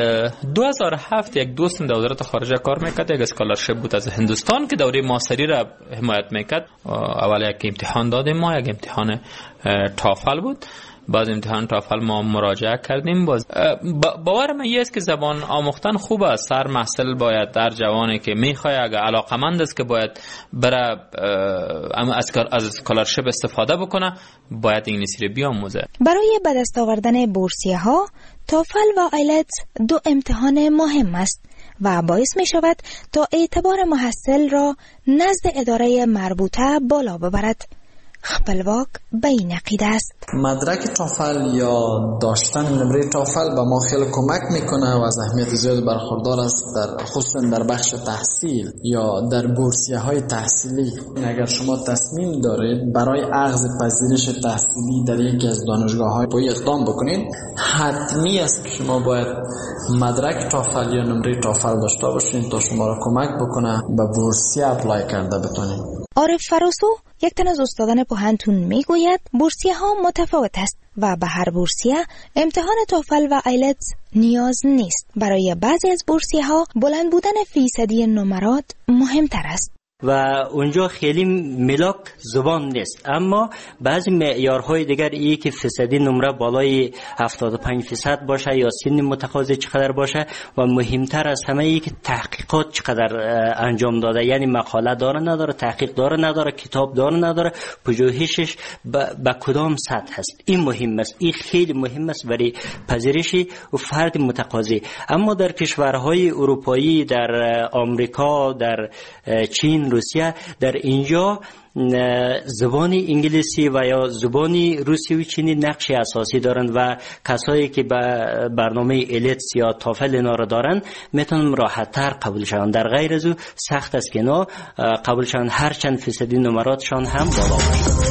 Speaker 19: 2007 یک دوستم در وزارت خارجه کار میکرد، یک اسکالرشیپ بود از هندوستان که دوره ماستری را حمایت میکرد. اول یک امتحان دادیم ما، یک امتحان توفل بود. بعد امتحان توفل ما مراجعه کردیم. باور من است که زبان آموختن خوب است. هر محصل باید در جوانی که میخواد اگر علاقمند است که باید بره از اسکالرشیپ استفاده بکنه باید انگلیسی رو بیاموزه.
Speaker 7: برای به دست آوردن بورسیه ها توفل و آیلتس دو امتحان مهم است و باعث می شود تا اعتبار محصل را نزد اداره مربوطه بالا ببرد. خپلواک به این عقیده است.
Speaker 20: مدرک توفل یا داشتن نمره توفل به ما خیلی کمک میکنه و از اهمیت زیاد برخوردار است، در خصوصا در بخش تحصیل یا در بورسیه های تحصیلی. اگر شما تصمیم دارید برای اخذ پذیرش تحصیلی در یکی از دانشگاه های پایه اقدام بکنید، حتمی است که شما باید مدرک توفل یا نمره توفل داشته باشید تا شما را کمک بکنه به بورسیه اپلای کرده بتونید.
Speaker 7: عارف فراسو یک تن از استادان پوهنتون میگوید بورسیه ها متفاوت است و به هر بورسیه امتحان توفل و آیلتس نیاز نیست. برای بعضی از بورسیه ها بلند بودن فیصدی نمرات مهمتر است.
Speaker 21: و اونجا خیلی ملاک زبان نیست، اما بعضی معیارهای دیگر ای که فیصدی نمره بالای 75% باشه یا سن متقاضی چقدر باشه و مهمتر از همه ای که تحقیقات چقدر انجام داده، یعنی مقاله داره نداره، تحقیق داره نداره، کتاب داره نداره، پژوهشش به کدام سطح هست. این مهم است، این خیلی مهم است برای پذیرش فرد متقاضی. اما در کشورهای اروپایی، در آمریکا، در چین، روسیه، در اینجا زبان انگلیسی و یا زبان روسی و چینی نقش اساسی دارند و کسایی که به برنامه ایلتس یا تافل اینا را دارن میتونن راحت تر قبول شوند. در غیر از او سخت است که اینا قبول شوند، هر چند فیصدی نمراتشان هم بالا باشه.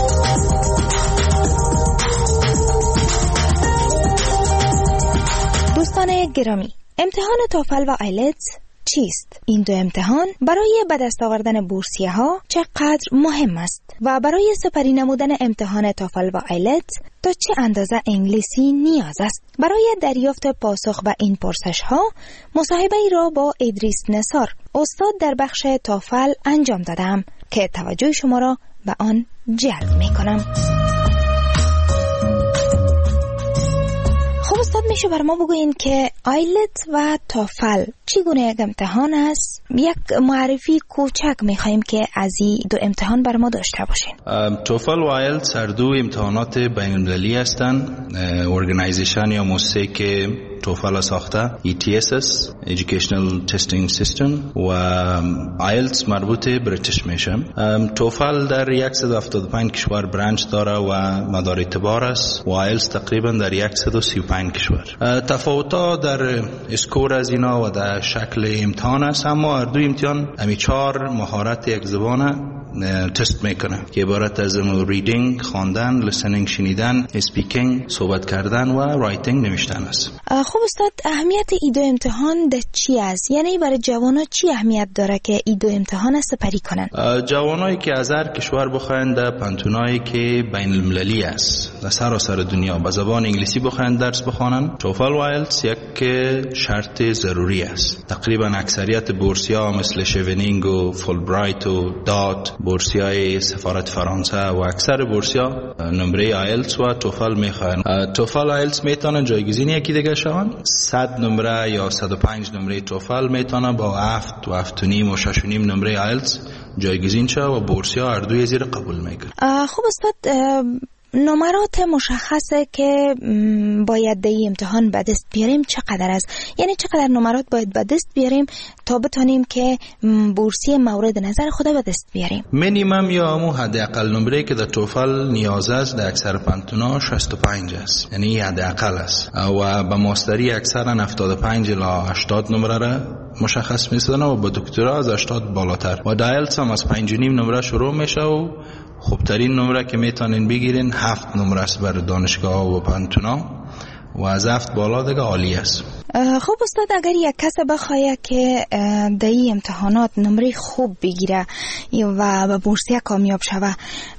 Speaker 7: دوستان گرامی، امتحان توفل و آیلتس چیست؟ این دو امتحان برای به دست آوردن بورسیه ها چقدر مهم است و برای سپری نمودن امتحان توفل و آیلتس تا چه اندازه انگلیسی نیاز است؟ برای دریافت پاسخ به این پرسش ها مصاحبه ای را با ادریس نثار، استاد در بخش توفل انجام دادم که توجه شما را به آن جلب می کنم. خب استاد، میشه بر ما بگوین که آیلتس و توفل چگونه یک امتحان است؟ یک معرفی کوچک میخوایم که از این دو امتحان بر ما داشته باشین.
Speaker 22: توفل و آیلتس هر دو امتحانات بین المللی هستند. ارگانایزیشن یا مؤسسه که توفل ساخته ETSS Educational Testing System و آیلتس مربوط بریتیش میشه. توفل در 175 کشور برانچ داره و مدار اعتبار است و آیلتس تقریبا در 135 کشور. تفاوت‌ها در اسکور از اینا و در شکل امتحان است، اما هر دو امتحان همی 4 مهارت یک زبان تست میکنه که عبارت از ریدینگ، خواندن، لیسنینگ شنیدن، اسپیکینگ صحبت کردن و رایتینگ نوشتن است.
Speaker 7: خب استاد، اهمیت این دو امتحان ده چی است؟ یعنی برای جوانا چی اهمیت داره که این دو امتحان سپری کنن؟
Speaker 22: جوانایی که از هر کشور بخواین در پانتونایی که بین المللی است در سراسر دنیا به زبان انگلیسی بخواین درس بخوانن، توفل و آیلتس یک شرط ضروری است. تقریبا اکثریت بورسیا مثل شیونینگ و فولبرایت و دات، بورسیای سفارت فرانسه و اکثر بورسیا نمره آیلتس و توفل میخوان. توفل آیلتس میتونن جایگزین یکی دیگه شون. 100 نمره یا 105 نمره توفل میتونه با 7 و 7.5 و 6.5 نمره آیلتس جایگزین شه و بورسیا هر دوی زیر قبول میکنه.
Speaker 7: خب استاد، نمرات مشخصه که باید در این امتحان به دست بیاریم چقدر است؟ یعنی چقدر نمرات باید به دست بیاریم تا بتونیم که بورسیه مورد نظر خود به دست بیاریم؟
Speaker 22: مینیمم یا همون حداقل نمره که در توفل نیاز است در اکثر پانتونا 65 است، یعنی حداقل است و به ماستری اکثرا 75 الی 80 نمره را مشخص می‌سازن و با دکترا از 80 بالاتر و آیلتس هم از 5.5 نمره شروع میشه و خوبترین نمره که میتونین بگیرین 7 نمره است برای دانشگاه و پانتونا و از 7 بالا دیگه عالی است.
Speaker 7: خب استاد، اگر یک کس بخواد که در این امتحانات نمره خوب بگیره و به بورسیه کامیاب شوه،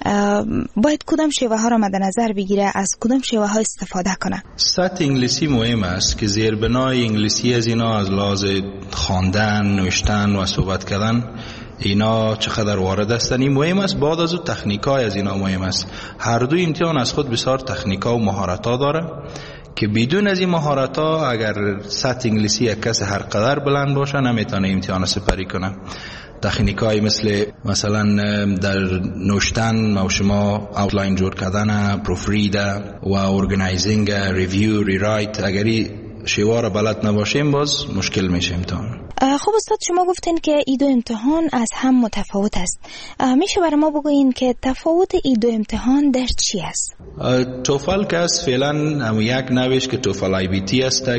Speaker 7: باید کدام شیوه ها را مد نظر بگیره، از کدام شیوه ها استفاده کنه؟
Speaker 22: سطح انگلیسی مهم است که زیربنای انگلیسی از اینا از لحاظ خواندن، نوشتن و صحبت کردن اینا چقدر وارد هستن این مهم است. بعد از اون تکنیکای از اینا مهم است. هر دو امتحان از خود بسیار تکنیکا و مهارت‌ها داره که بدون از این مهارت‌ها اگر سطح انگلیسی یک کس هر قدر بلند باشه نمیتونه امتحان سپری کنه. تکنیکای مثلا در نوشتن و شما اوتلاین جور کردن، پروف رید و ارگانایزینگ، ریویو، ریرایت، اگری شیوه بلد نباشیم باز مشکل میشه امتحان.
Speaker 7: خب استاد، شما گفتین که این دو امتحان از هم متفاوت است. میشه برای ما بگوین که تفاوت این دو امتحان در چی است؟
Speaker 22: توفل که از فعلا هم یک نوش که توفل آی بی تی است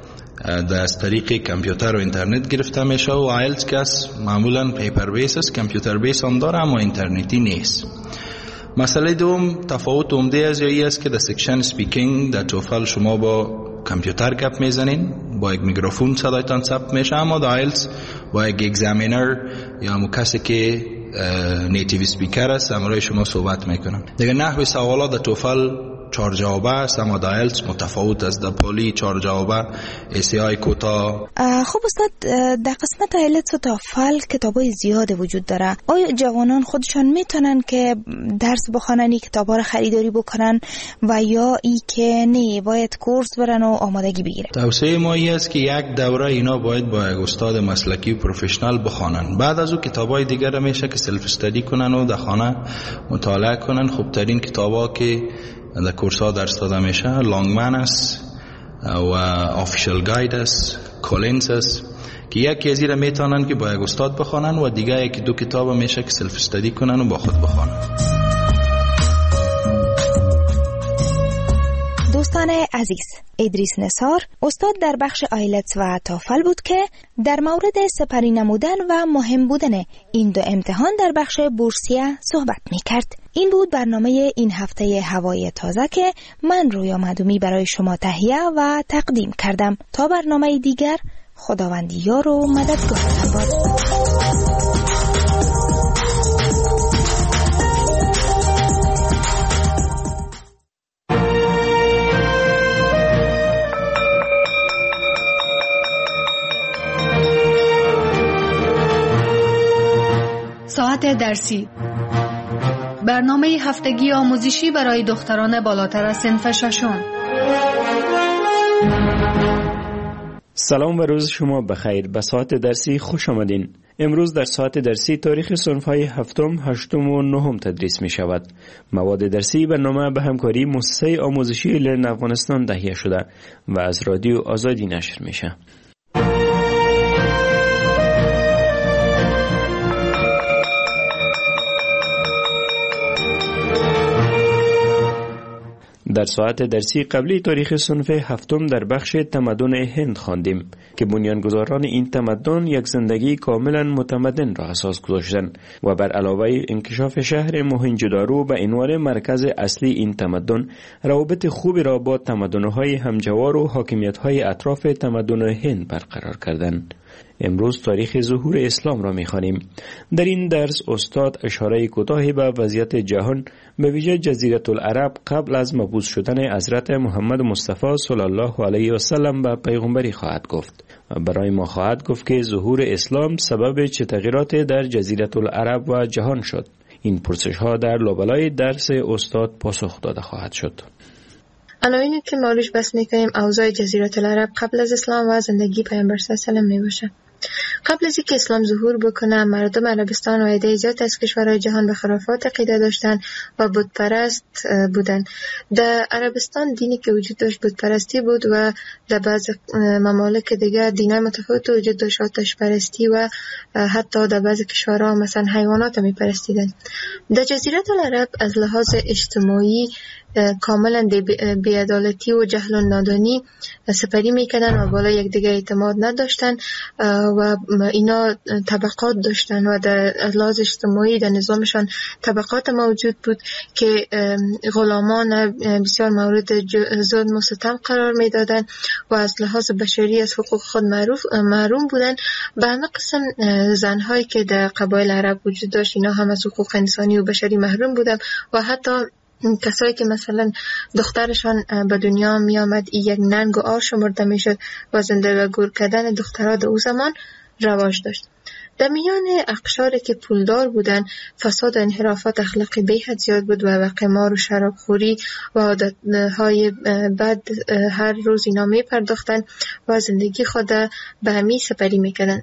Speaker 22: در از طریق کامپیوتر و اینترنت گرفته میشه و آیلتس که از معمولا پیپر بیس است، کامپیوتر بیس هم داره اما اینترنتی نیست. مسئله دوم تفاوت عمده از یایی است که در سکشن سپیکینگ در توفل شما با کامپیوتر گپ میزنین، با یک میکروفون صدایتان ثبت میشه، اما در آیلتس با یک اگزامینر یا همون کسی که نیتیو سپیکر است همراه شما صحبت میکنن. دیگه نحوه سوالات در توفل 4 جوابه است، اما در ایلتس متفاوت است. در پولی 4 جوابه ACI کوتا.
Speaker 7: خب استاد، در قسمت ایلتس و توفل کتابای زیاد وجود داره. آیا جوانان خودشان میتونن که درس بخونن، کتابا رو خریداری بکنن و یا ای که نه باید کورس برن و آمادگی بگیرن؟
Speaker 22: توصیه ما این است که یک دوره اینا باید با یک استاد مسلکی و پروفشنال بخونن. بعد از اون کتابای دیگر میشه که سلف استادی کنن و در خانه مطالعه کنن. خوبترین کتابا که در کورس ها درس داده میشه لانگمن است و آفیشال گاید است، کولینز است، که یکی از اینا میتونن که با یک استاد بخونن و دیگه یکی 2 کتاب میشه که سلف استادی کنن و با خود بخونن.
Speaker 7: دوستان عزیز، ادریس نثار استاد در بخش ایلتس و توفل بود که در مورد سپری نمودن و مهم بودن این 2 امتحان در بخش بورسیه صحبت میکرد. این بود برنامه این هفته هوای تازه که من رویا مدومی برای شما تهیه و تقدیم کردم. تا برنامه دیگر، خداوند یار و مددگارتان باد.
Speaker 3: ساعت درسی، برنامه هفتگی آموزشی برای دختران بالاتر از صنف 6.
Speaker 5: سلام و روز شما بخیر. به ساعت درسی خوش آمدین. امروز در ساعت درسی تاریخ صنف‌های 7، 8 و 9 تدریس می شود. مواد درسی برنامه به همکاری مؤسسه آموزشی لرن افغانستان تهیه شده و از رادیو آزادی نشر میشه. در ساعت درسی قبلی تاریخ صنف 7 در بخش تمدن هند خواندیم که بنیانگذاران این تمدن یک زندگی کاملا متمدن را اساس گذاشتند و بر علاوه انکشاف شهر موهنجودارو به عنوان مرکز اصلی این تمدن، روابط خوبی را با تمدن‌های همجوار و حاکمیت‌های اطراف تمدن هند برقرار کردند. امروز تاریخ ظهور اسلام را می‌خوانیم. در این درس استاد اشاره کوتاهی به وضعیت جهان، به ویژه جزیره العرب قبل از مبعوث شدن حضرت محمد مصطفی صلی الله علیه و سلم به پیغمبری خواهد گفت. برای ما خواهد گفت که ظهور اسلام سبب چه تغییرات در جزیره العرب و جهان شد. این پرسش‌ها در لابلای درس استاد پاسخ داده خواهد شد.
Speaker 23: عناوینی که ما روش بحث می‌کنیم اوضاع جزیره العرب قبل از اسلام و زندگی پیامبر صلی الله علیه و سلم میباشه. قبل از اینکه اسلام ظهور بکنه، مردم عربستان و عده زیاد از کشورهای جهان به خرافات عقیده داشتن و بت پرست بودن. در عربستان دینی که وجود داشت بت پرستی بود و در بعض ممالک دیگه دینای متفاوت وجود داشت، آتش پرستی و حتی در بعض کشورها مثلا حیوانات می پرستیدن. در جزیره العرب از لحاظ اجتماعی کاملا بی‌عدالتی و جهل و نادانی سپری میکردن و بالا یک دیگه اعتماد نداشتن و اینا طبقات داشتن و در لحاظ اجتماعی در نظامشان طبقات موجود بود که غلامان بسیار مورد ظلم و ستم قرار میدادن و از لحاظ بشری از حقوق خود محروم بودن. به همه قسم زنهایی که در قبایل عرب وجود داشت اینا هم از حقوق انسانی و بشری محروم بودن و حتی کسایی که مثلا دخترشان به دنیا می آمد یک ننگ و آر شمرده می شد و زنده و گور کردن دخترها در او زمان رواج داشت. در میان اقشاری که پولدار بودن فساد و انحرافات اخلاقی بیحد زیاد بود و قمار و شرابخوری و عادتهای بد هر روز اینا می پرداختن و زندگی خود به همی سپری می کردن.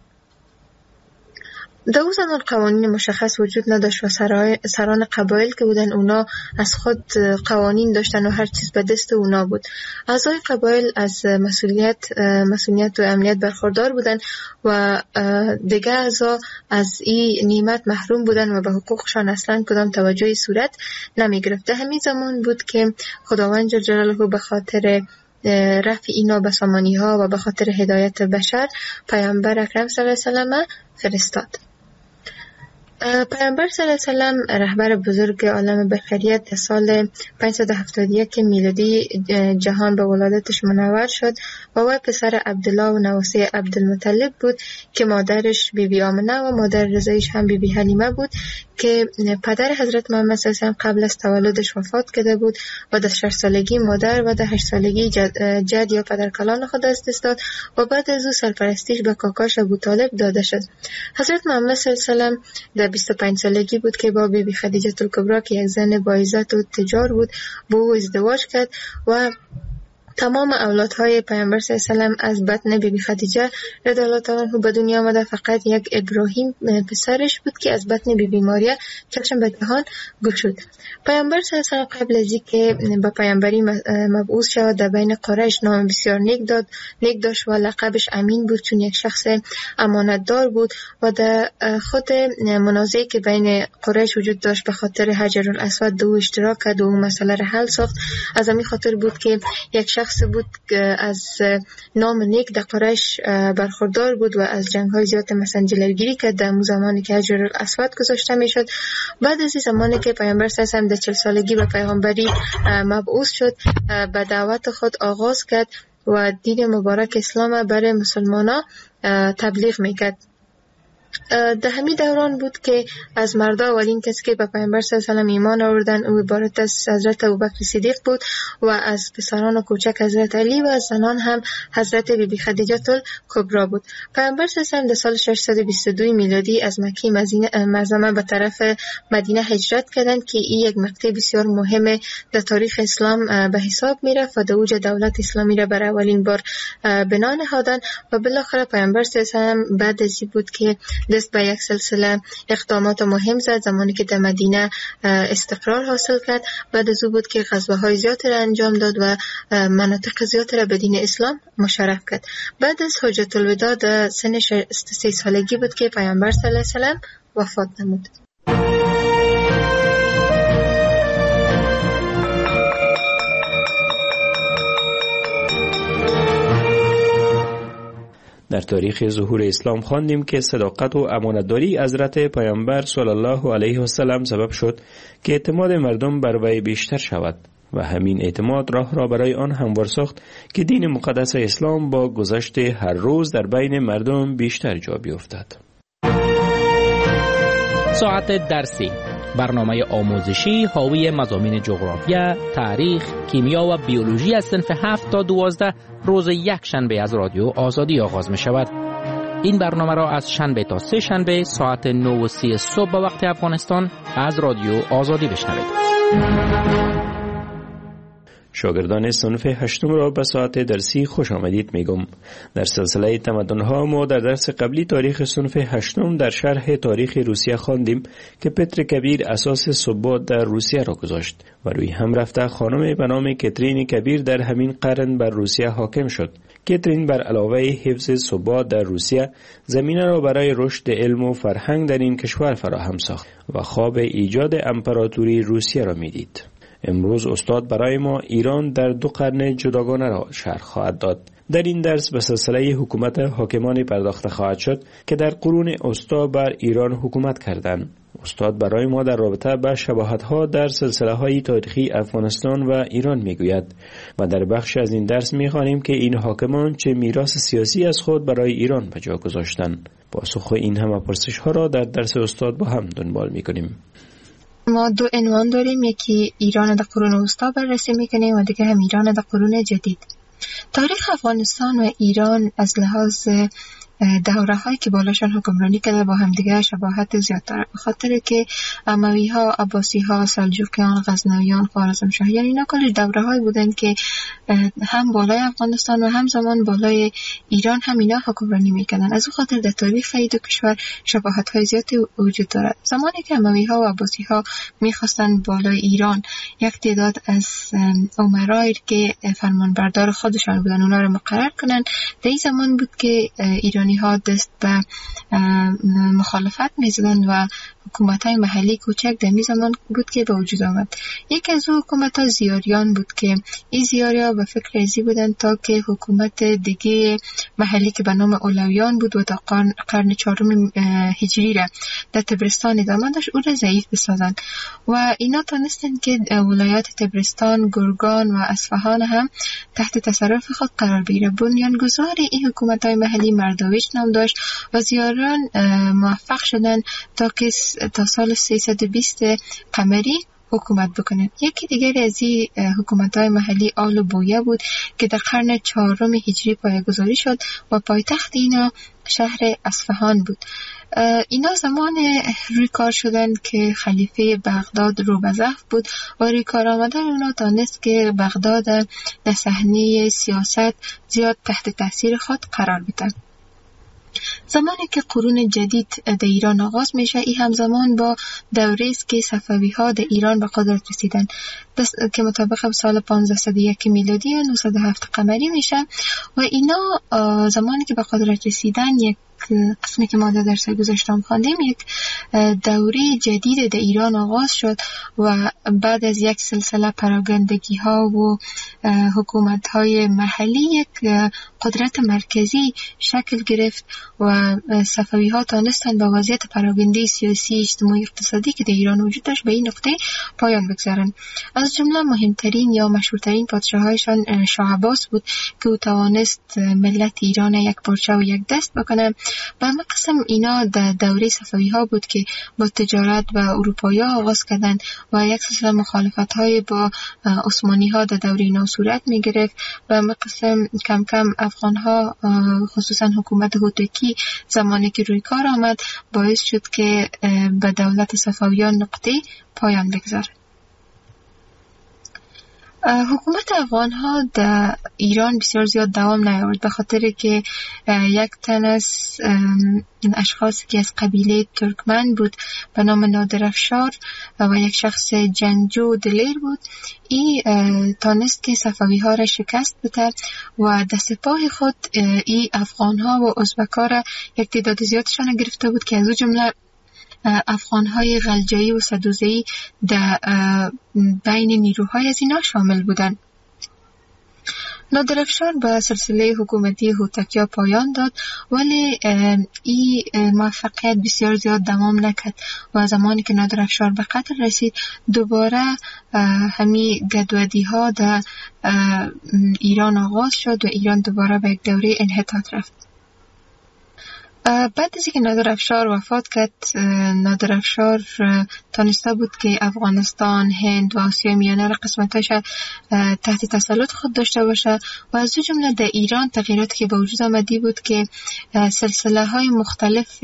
Speaker 23: در او زمان قوانین مشخص وجود نداشت و سران قبایل که بودن اونا از خود قوانین داشتن و هر چیز به دست اونا بود. اعضای قبایل از مسئولیت و امنیت برخوردار بودن و دیگه اعضا از این نعمت محروم بودن و به حقوقشان اصلا کدام توجهی صورت نمی گرفت. همین زمان بود که خداوند جل جلاله به خاطر رفع اینا به سامانی ها و به خاطر هدایت بشر پیامبر اکرم صلی الله علیه و سلم فرستاد. پیامبر صلی الله علیه و سلم رهبر بزرگ عالم بشریت در سال 571 میلادی جهان به ولادتش منور شد و وی پسر عبدالله و نواسه عبدالمطلب بود که مادرش بیبی آمنه و مادر رضایش هم بیبی حلیمه بود که پدر حضرت محمد صلی الله علیه و آله قبل از تولدش وفات کرده بود و در 6 سالگی مادر و در 8 سالگی جد یا پدر کلان خود از دست داد و بعد از او سرپرستیش به کاکاش ابو طالب داده شد. حضرت محمد صلی الله علیه و آله در 25 سالگی بود که با بیبی خدیجه الکبری که یک زن با عزت و تجار بود با او ازدواج کرد و تمام اولادهای پیامبر صلی الله علیه و آله از بطن بیبی خدیجه رضی الله تعالی عنها به دنیا آمده. فقط یک ابراهیم پسرش بود که از بطن بیبی ماریا چشم به جهان گشود. پیامبر صلی الله علیه و آله قبل از اینکه به پیامبری مبعوث شود در بین قریش نام بسیار نیک داشت و لقبش امین بود، چون یک شخص امانتدار بود و در خود منازعه‌ای که بین قریش وجود داشت به خاطر حجر الاسود دو اشتراک کرد و مسئله را حل ساخت. از همین خاطر بود که یک شخص بود که از نام نیک در قریش برخوردار بود و از جنگ‌های زیاد مثلا جلوگیری کرد در زمانی که حجر الاسود گذاشته میشد. بعد از این زمانی که پیامبر صلی الله علیه و آله در 40 سالگی به پیغمبری مبعوث شد، به دعوت خود آغاز کرد و دین مبارک اسلام برای مسلمانان تبلیغ میکرد. در همین دوران بود که از مردا اولین کسی که به پیامبر صلی الله علیه و آله ایمان آوردن او عبارت از حضرت ابوبکر صدیق بود و از پسران و کوچک حضرت علی و از زنان هم حضرت بیبی خدیجه الکبری بود. پیامبر صلی الله علیه و آله در سال 622 میلادی از مکه معظمه به طرف مدینه هجرت کردند که این یک مقطع بسیار مهم در تاریخ اسلام به حساب میرفت و در اوج دولت اسلامی را برای اولین بار بنا نهادند و بالاخره پیامبر صلی الله علیه و آله بعد از این بود که دست به یک سلسله اقدامات مهم زد. زمانی که در مدینه استقرار حاصل کرد، بعد از او بود که غزوه‌های زیادی را انجام داد و مناطق زیادی را به دین اسلام مشرف کرد. بعد از حجت الوداع در سن 3 سالگی بود که پیامبر صلی الله علیه و آله وفات نمود.
Speaker 5: در تاریخ ظهور اسلام خواندیم که صداقت و امانتداری حضرت پیامبر صلی الله علیه و سلم سبب شد که اعتماد مردم بر وی بیشتر شود و همین اعتماد راه را برای آن هموار ساخت که دین مقدس اسلام با گذشت هر روز در بین مردم بیشتر جا بیفتد.
Speaker 2: ساعت درسی، برنامه آموزشی حاوی مضامین جغرافیا، تاریخ، کیمیا و بیولوژی از صنف 7 تا 12 روز یک شنبه از رادیو آزادی آغاز می شود. این برنامه را از شنبه تا 3 شنبه ساعت 9:30 صبح به وقت افغانستان از رادیو آزادی بشنوید.
Speaker 5: شاگردان صنف 8 را به ساعت درسی خوش آمدید میگم. در سلسله تمدن‌ها ما در درس قبلی تاریخ صنف 8 در شرح تاریخ روسیه خواندیم که پتر کبیر اساس ثبات در روسیه را گذاشت و روی هم رفته خانم به نام کاترین کبیر در همین قرن بر روسیه حاکم شد. کاترین بر علاوه حفظ ثبات در روسیه زمینه را برای رشد علم و فرهنگ در این کشور فراهم ساخت و خواب ایجاد امپراتوری روسیه را میدید. امروز استاد برای ما ایران در 2 قرن جداگانه را شرح خواهد داد. در این درس به سلسله حکومت حاکمان پرداخته خواهد شد که در قرون وسطی بر ایران حکومت کردند. استاد برای ما در رابطه با شباهت‌ها در سلسله‌های تاریخی افغانستان و ایران میگوید و در بخش از این درس می‌خوانیم که این حاکمان چه میراث سیاسی از خود برای ایران به جا گذاشتند. پاسخ این همه پرسش‌ها را در درس استاد با هم دنبال می‌کنیم.
Speaker 23: ما 2 عنوان داریم، یکی ایران در قرون وسطی بررسی میکنیم و دیگه هم ایران در قرون جدید. تاریخ افغانستان و ایران از لحاظ دوره هایی که بالاشان حکمرانی کرده با هم دیگه شباهت زیاد داره، به خاطر که اموی ها، عباسی ها، سلجوقیان، غزنویان، خوارزمشاهیان اینا کلی دوره هایی بودن که هم بالای افغانستان و هم زمان بالای ایران هم اینا حکمرانی میکردن. از اون خاطر در تاریخ این دو کشور شباهت های زیادی وجود دارد. زمانی که اموی ها و عباسی ها میخواستن بالای ایران یک تعداد از امرایی که فرمانبردار خودشان بودن اونا رو مقرر کنن، در این زمان بود که ایرانی ها دست به مخالفت میزدن و حکومت‌های محلی کوچک در این زمان بود که به وجود آمد. یکی از حکومت‌ها زیاریان بود که این زیاریا به فکر ازی بودن تا که حکومت دیگه محلی که به نام اولویان بود و تا قرن 4 هجری را در تبرستان ادامه داشت او را ضعیف بسازن و اینا تانستن که ولایات تبرستان، گرگان و اصفهان هم تحت تصرف خود قرار بگیره. بنیانگذار این حکومت‌های محلی مردوی ساندویچ نام داشت و زیاران موفق شدن تا سال 320 قمری حکومت بکنند. یکی دیگر از این حکومت‌های محلی آل و بویه بود که در قرن 4 هجری پایه‌گذاری شد و پایتخت اینا شهر اصفهان بود. اینا زمان روی کار شدن که خلیفه بغداد روبزف بود و روی کار آمدن اونا تانست که بغداد در صحنه سیاست زیاد تحت تاثیر خود قرار بده. زمانی که قرون جدید در ایران آغاز میشه، این همزمان با دوره است که صفوی ها در ایران به قدرت رسیدن که مطابق سال 1501 میلادی و 907 قمری میشه و اینا زمانی که به قدرت رسیدن یک قسمی که ما در درس گذشته خواندیم یک دوره جدید در ایران آغاز شد و بعد از یک سلسله پراگندگی ها و حکومت های محلی یک قدرت مرکزی شکل گرفت و صفوی ها تانستند با وضعیت پراگنده سیاسی اجتماعی اقتصادی که در ایران وجود داشت به این نقطه پایان بگذارند. از جمله مهمترین یا مشهورترین پادشاهایشان شاه عباس بود که او توانست ملت ایران یک پارچه و یک دست بکنه. به همه قسم اینا در دوره صفوی ها بود که با تجارت و اروپایی ها آغاز کردند و یک سلسله مخالفت های با عثمانی ها در دوره اینا صورت می گرفت. به همه قسم کم کم افغان ها خصوصا حکومت هوتکی زمانی که روی کار آمد باعث شد که به دولت صفویان نقطه پایان بگذارد. حکومت افغان ها در ایران بسیار زیاد دوام نیاورد به خاطر که یک تن از اشخاصی که از قبیله ترکمن بود به نام نادرافشار و یک شخص جنگجو و دلیر بود، این تانست که صفوی ها را شکست بده و در سپاه خود این افغان ها و ازبک ها را یک تعداد زیادشان گرفته بود که از او جمله افغان‌های غلجایی و سدوزه‌ای در بین نیروهای از اینا شامل بودند. نادرافشار به سلسله حکومتی هوتکیا پایان داد ولی این موفقیت بسیار زیاد دوام نکرد و زمانی که نادرافشار به قتل رسید دوباره همین گدودی ها در ایران آغاز شد و ایران دوباره به یک دوره انحطاط رفت. بعد از اینکه نادرافشار وفات کرد، نادرافشار تانسته بود که افغانستان، هند و آسیا میانه را قسمتش تحت تسلط خود داشته باشه و از جمله در ایران تغییراتی که به وجود آمدی بود که سلسله های مختلف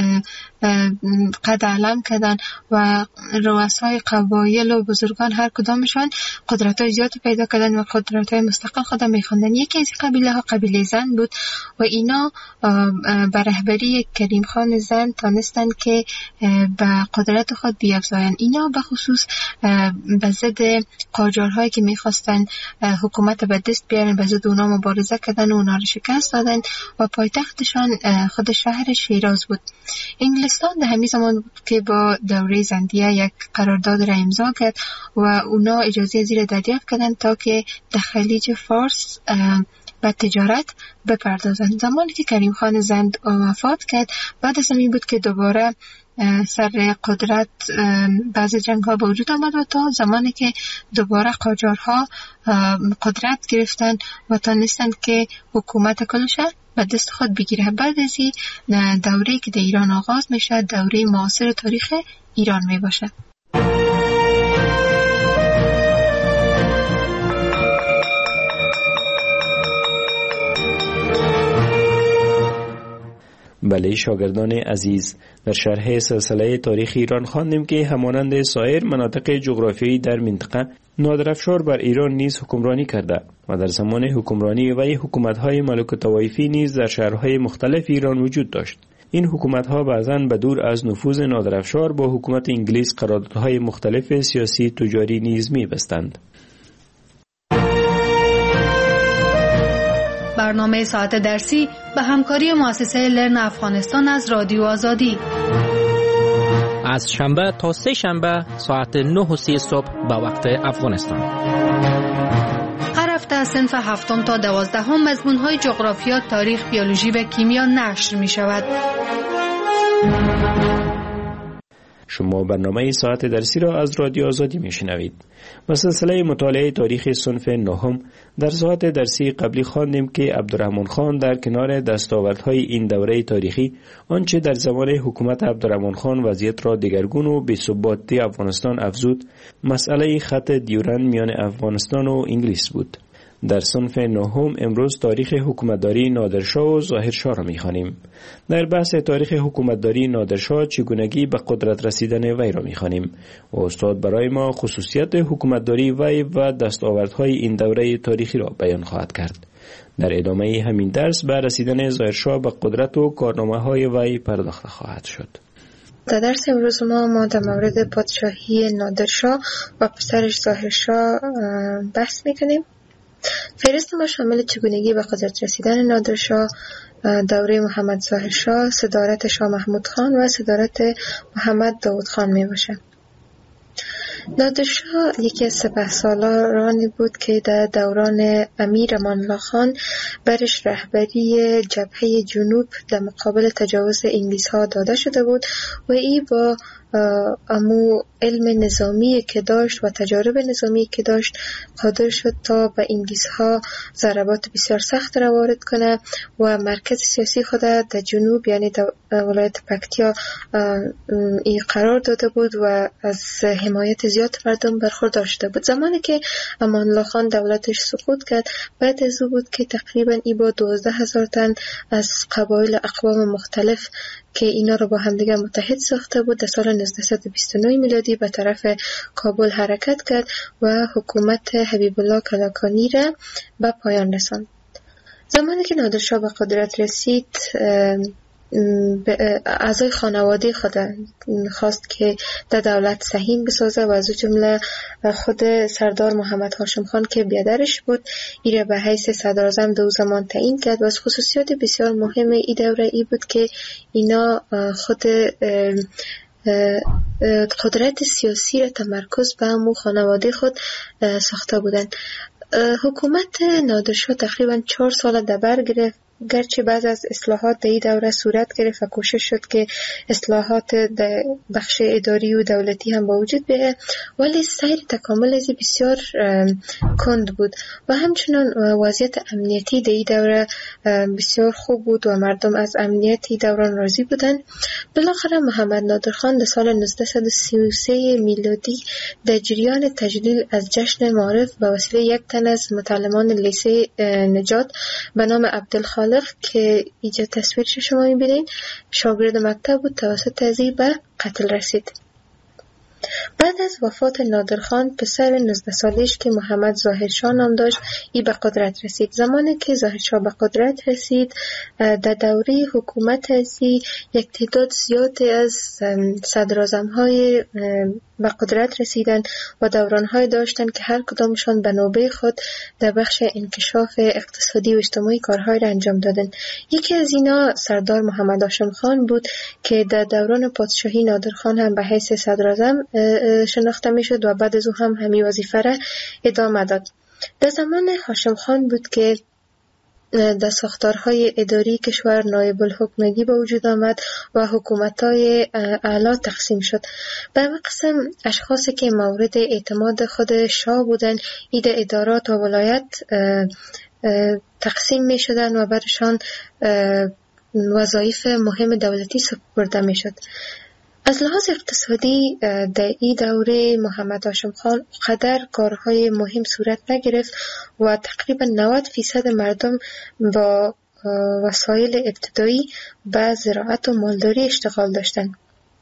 Speaker 23: قد علم کردن و رؤسای قبایل و بزرگان هر کدامشان قدرت های زیاد پیدا کردن و قدرت های مستقل خود میخوندن. یکی از قبیله ها قبیله زن بود و اینا بر رهبری کریم خان زن تانستن که به قدرت خود بیافزاین. اینا به خصوص به ضد قاجارهایی که میخواستن حکومت به دست بیارن به ضد اونا مبارزه کردن و اونا رو شکست دادن و پایتختشان خود شهر شیراز بود. انگلستان در همین زمان بود که با دوره زندیه یک قرارداد را امضا کرد و اونا اجازه زیر دریافت کردن تا که در خلیج فارس به تجارت بپردازند. زمانی که کریم خان زند وفات کرد بعد از این بود که دوباره سر قدرت بعض جنگ ها به وجود آمد و تا زمانی که دوباره قاجارها قدرت گرفتن و تانستند که حکومت کلش به دست خود بگیره. بعد از این دوره که در ایران آغاز میشه دوره معاصر تاریخ ایران می باشه.
Speaker 5: بله شاگردان عزیز، در شرح سلسله تاریخ ایران خواندیم که همانند سایر مناطق جغرافیایی در منطقه نادرافشار بر ایران نیز حکمرانی کرده و در زمان حکمرانی وی حکومت‌های ملوک طوایفی نیز در شهرهای مختلف ایران وجود داشت. این حکومت‌ها بعضاً به دور از نفوذ نادرافشار با حکومت انگلیس قراردادهای مختلف سیاسی تجاری نیز می‌بستند.
Speaker 3: برنامه ساعت درسی به همکاری مؤسسه لرن افغانستان از رادیو آزادی
Speaker 2: از شنبه تا سه شنبه ساعت 9:30 صبح به وقت افغانستان.
Speaker 3: هر هفته از صنف 7 تا 12 مضمون‌های جغرافیا، تاریخ، بیولوژی و کیمیا نشر می شود.
Speaker 5: شما برنامه ساعت درسی را از رادیو آزادی میشنوید. و سلسله مطالعه تاریخ صنف نهم در ساعت درسی قبلی خواندیم که عبدالرحمن خان در کنار دستاوردهای این دوره تاریخی آنچه در زمان حکومت عبدالرحمن خان وضعیت را دگرگون و بی‌ثباتی افغانستان افزود، مسئله خط دیورند میان افغانستان و انگلیس بود. در صنف نهم امروز تاریخ حکومتداری نادرشاه و ظاهرشاه را می‌خوانیم. در بحث تاریخ حکومتداری نادرشاه چگونگی به قدرت رسیدن وی را می‌خوانیم و استاد برای ما خصوصیت حکومتداری وی و دستاوردهای این دوره تاریخی را بیان خواهد کرد. در ادامه همین درس به رسیدن ظاهرشاه به قدرت و کارنامه‌های وی پرداخته خواهد شد.
Speaker 23: در درس امروز ما در مورد پادشاهی نادرشاه و پسرش ظاهرشاه بحث می‌کنیم. فهرست ما شامل چگونگی به قدرت رسیدن نادرشاه، دوره محمد ظاهرشاه، صدارت شاه محمود خان و صدارت محمد داود خان می باشه. نادرشاه یکی از سپهسالارانی بود که در دوران امیر امان الله خان برش رهبری جبهه جنوب در مقابل تجاوز انگلیس ها داده شده بود و ای با امو علم نظامی که داشت و تجارب نظامی که داشت قادر شد تا به انگلیس ها ضربات بسیار سخت را وارد کنه و مرکز سیاسی خود در جنوب یعنی در ولایت پکتیا ای قرار داده بود و از حمایت زیاد مردم برخوردار شده بود. زمانی که امان الله خان دولتش سقوط کرد بعد از او بود که تقریبا ای با 12,000 تن از قبایل اقوام مختلف که اینا رو با همدیگر متحد ساخته بود در سال 1929 میلادی به طرف کابل حرکت کرد و حکومت حبیب الله کلکانی را به پایان رساند. زمانی که نادرشاه به قدرت رسید اعضای خانواده خود خواست که در دولت سهیم بسازه و از جمله خود سردار محمد هاشم خان که بیادرش بود ایره به حیث صدراعظم دو زمان تعیین کرد و از خصوصیات بسیار مهم ای دوره ای بود که اینا خود قدرت سیاسی را تمرکز به همون خانواده خود ساخته بودند. حکومت نادرشاه تقریبا 4 سال در بر گرفت، گرچه بعض از اصلاحات در این دوره صورت گرفت و کوشش شد که اصلاحات در بخش اداری و دولتی هم با وجود بیاید، ولی سیر تکامل از بسیار کند بود و همچنان وضعیت امنیتی در این دوره بسیار خوب بود و مردم از امنیتی دوران راضی بودند. بالاخره محمد نادرخان در سال 1933 میلادی در جریان تجلیل از جشن معارف به وسیله یک تن از متعلمان لیسه نجات به نام عبدالخالق که اینجا تصویرش شما میبینید شاگرد مکتب بود توسط تزییع به قتل رسید. بعد از وفات نادرخان پسر 19 سالش که محمد ظاهرشاه نام داشت ای به قدرت رسید. زمانی که ظاهرشاه به قدرت رسید در دوره حکومت ازی یک تعداد زیادی از صدراعظم‌های به قدرت رسیدند و دوران‌های داشتند که هر کدامشان به نوبه خود در بخش انکشاف اقتصادی و اجتماعی کارهای را انجام دادند. یکی از اینا سردار محمد هاشم خان بود که در دوران پادشاهی نادرخان هم به حیث صدراعظم شناخته میشد و بعد از او هم همین وظیفه را ادامه داد. در زمان هاشم خان بود که در ساختارهای اداری کشور نایب الحکومگی به وجود آمد و حکومت‌های اعلی تقسیم شد. به همه قسم اشخاصی که مورد اعتماد خود شاه بودند اید ادارات و ولایت تقسیم می شدند و برشان وظایف مهم دولتی سپرده می شد. از لحاظ اقتصادی در این دوره محمد هاشم خان قدر کارهای مهم صورت نگرفت و تقریبا 90% مردم با وسایل ابتدایی به زراعت و مالداری اشتغال داشتند.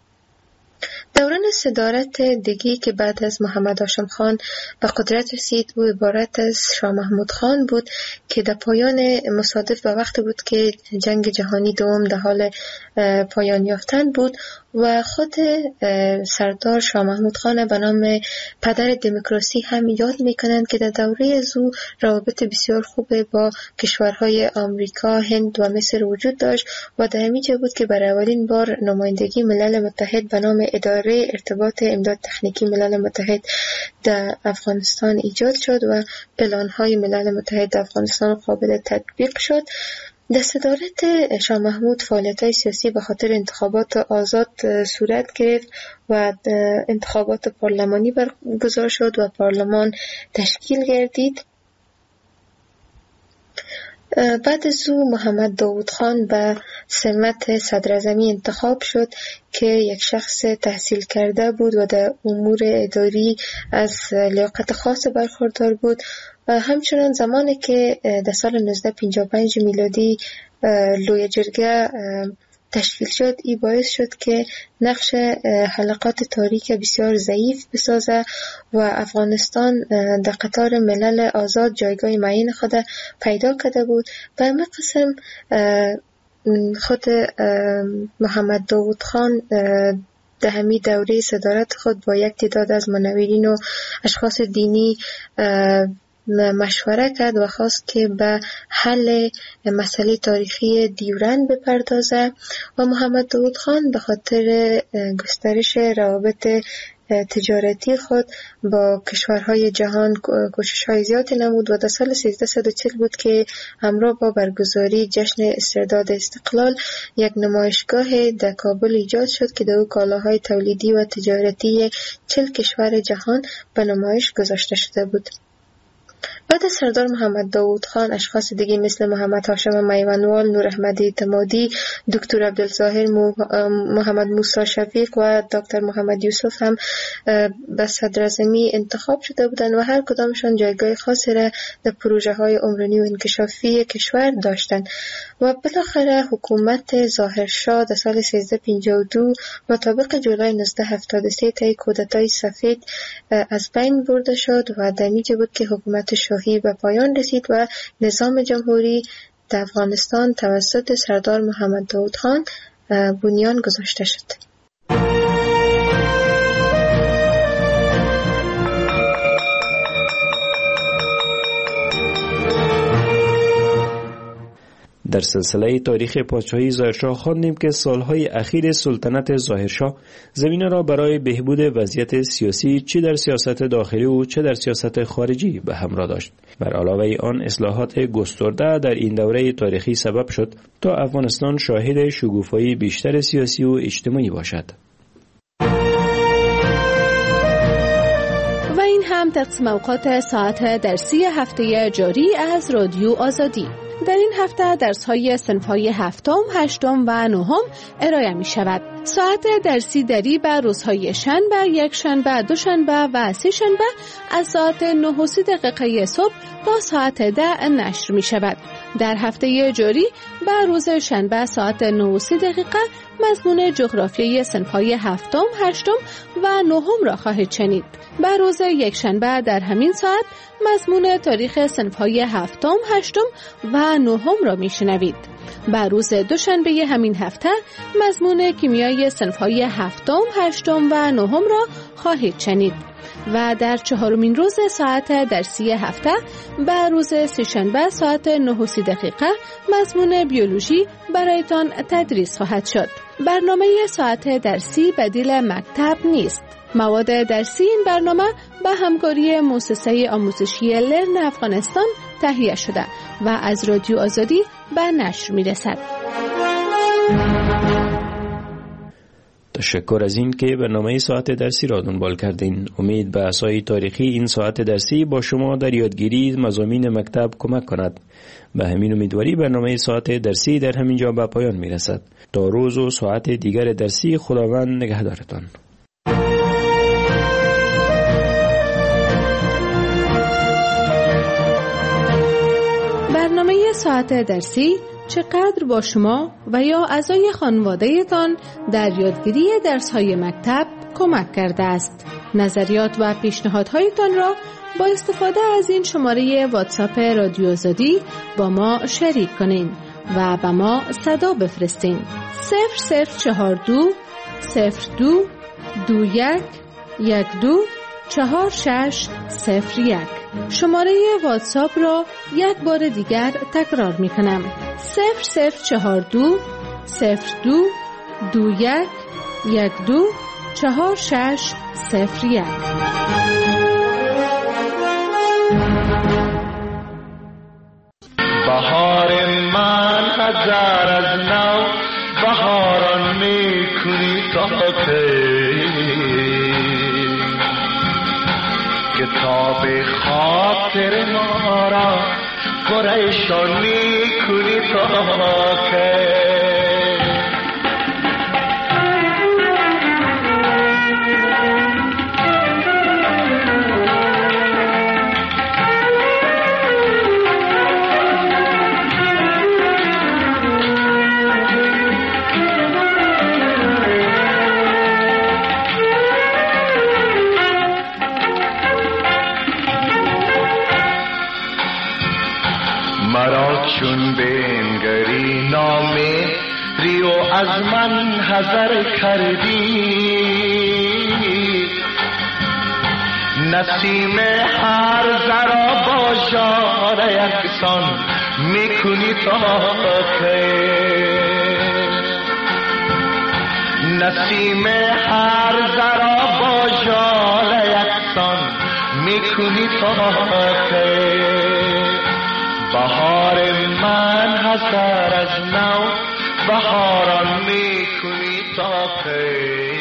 Speaker 23: دوران صدارت دیگی که بعد از محمد هاشم خان به قدرت رسید و عبارت از شاه محمود خان بود که در پایان مصادف به وقت بود که جنگ جهانی دوم در حال پایان یافتن بود و خود سردار شاه محمود خان به نام پدر دموکراسی هم یاد میکنند که در دوره از او روابط بسیار خوب با کشورهای آمریکا، هند و مصر وجود داشت و در همینجا بود که برای اولین بار نمایندگی ملل متحد به نام اداره ارتباط امداد تکنیکی ملل متحد در افغانستان ایجاد شد و پلان‌های ملل متحد در افغانستان قابل تطبیق شد. در صدارت شاه محمود فعالیت‌های سیاسی به خاطر انتخابات آزاد صورت گرفت و انتخابات پارلمانی برگزار شد و پارلمان تشکیل گردید. بعد از او محمد داود خان به سمت صدراعظمی انتخاب شد که یک شخص تحصیل کرده بود و در امور اداری از لیاقت خاص برخوردار بود. همچنان زمانی که در سال 1955 میلادی لوی جرگه تشکیل شد، این باعث شد که نقش حلقات تاریک بسیار ضعیف بسازه و افغانستان در قطار ملل آزاد جایگاه معین خود پیدا کرده بود. به همه قسم خود محمد داود خان در همین دوره صدارت خود با یک تعداد از منورین و اشخاص دینی مشوره کرد و خواست که به حل مسئله تاریخی دیورند بپردازه و محمد داود خان به خاطر گسترش روابط تجارتی خود با کشورهای جهان کوشش‌های زیادی نمود و در سال 1340 بود که همراه با برگزاری جشن استرداد استقلال یک نمایشگاه در کابل ایجاد شد که در او کالاهای تولیدی و تجارتی 40 کشور جهان به نمایش گذاشته شده بود. بعد از سردار محمد داود خان اشخاص دیگه مثل محمد هاشم میوانوال، نور احمد اعتمادی، دکتر عبدالظاهر، محمد موسی شفیق و دکتر محمد یوسف هم به صدراعظمی انتخاب شده بودند و هر کدامشان جایگاه خاصی را در پروژه های عمرانی و انکشافی کشور داشتند و بالاخره حکومت ظاهرشاه در سال 1352 مطابق جولای 1973 طی کودتای سفید از بین برده شد و در اینجا بود که حکومت شاهی به پایان رسید و نظام جمهوری در افغانستان توسط سردار محمد داود خان بنیان گذاشته شد.
Speaker 5: در سلسله تاریخ پادشاهی ظاهرشاه خواندیم که سالهای اخیر سلطنت ظاهرشاه زمینه را برای بهبود وضعیت سیاسی چه در سیاست داخلی و چه در سیاست خارجی به همراه داشت. بر علاوه آن اصلاحات گسترده در این دوره تاریخی سبب شد تا افغانستان شاهد شکوفایی بیشتر سیاسی و اجتماعی باشد.
Speaker 1: و این هم تقسیم اوقات ساعت درسی هفته جاری از رادیو آزادی. در این هفته درس‌های صنف‌های هفتم، هشتم و نهم ارائه می‌شود. ساعت درسی دری بر روزهای شنبه، یکشنبه، دوشنبه و سه‌شنبه از ساعت 9:30 صبح تا ساعت 10 نشر می‌شود. در هفته جاری بر روز شنبه ساعت 9:30 مضمون جغرافیای صنف‌های هفتم، هشتم و نهم را خواهید شنید. بر روز یکشنبه در همین ساعت مضمون تاریخ صنف‌های هفتم، هشتم و نهم را میشنوید. بر روز دوشنبه همین هفته مضمون کیمیای صنف‌های هفتم، هشتم و نهم را خواهید شنید. و در چهارمین روز ساعت درسی هفته بر روز سه‌شنبه ساعت 9:30 مضمون بیولوژی برایتان تدریس خواهد شد. برنامه ساعت درسی بدیل مکتب نیست. مواد درسی این برنامه به همکاری مؤسسه آموزشی لرن افغانستان تهیه شده و از رادیو آزادی به نشر می‌رسد.
Speaker 5: تشکر از این که برنامه ساعت درسی را دنبال کردین. امید به اسای تاریخی این ساعت درسی با شما در یادگیری مضامین مکتب کمک کند. به همین امیدواری برنامه ساعت درسی در همین جا به پایان میرسد. تا روز و ساعت دیگر درسی خداوند نگهدارتان.
Speaker 1: برنامه ساعت درسی چقدر با شما و یا اعضای خانواده‌تان در یادگیری درس‌های مکتب کمک کرده است. نظریات و پیشنهادهایتان را با استفاده از این شماره واتساپ رادیو آزادی با ما شریک کنین و به ما صدا بفرستین. 0042 02 21 12 4601. شماره واتساپ را یک بار دیگر تکرار می کنم. 0042 02 21 12 4601.
Speaker 4: بهار من هزار از نو بهاران میکنی تا کتاب خاطر ما را پریشان میکنی تا چون بنگری نامه ریو از من حذر کردی نسیم هر ذرا با ژاله یکسان میکنی تا نسیم هر ذرا با ژاله یکسان میکنی تا بهار من هزار از نو بهاران میکنی تا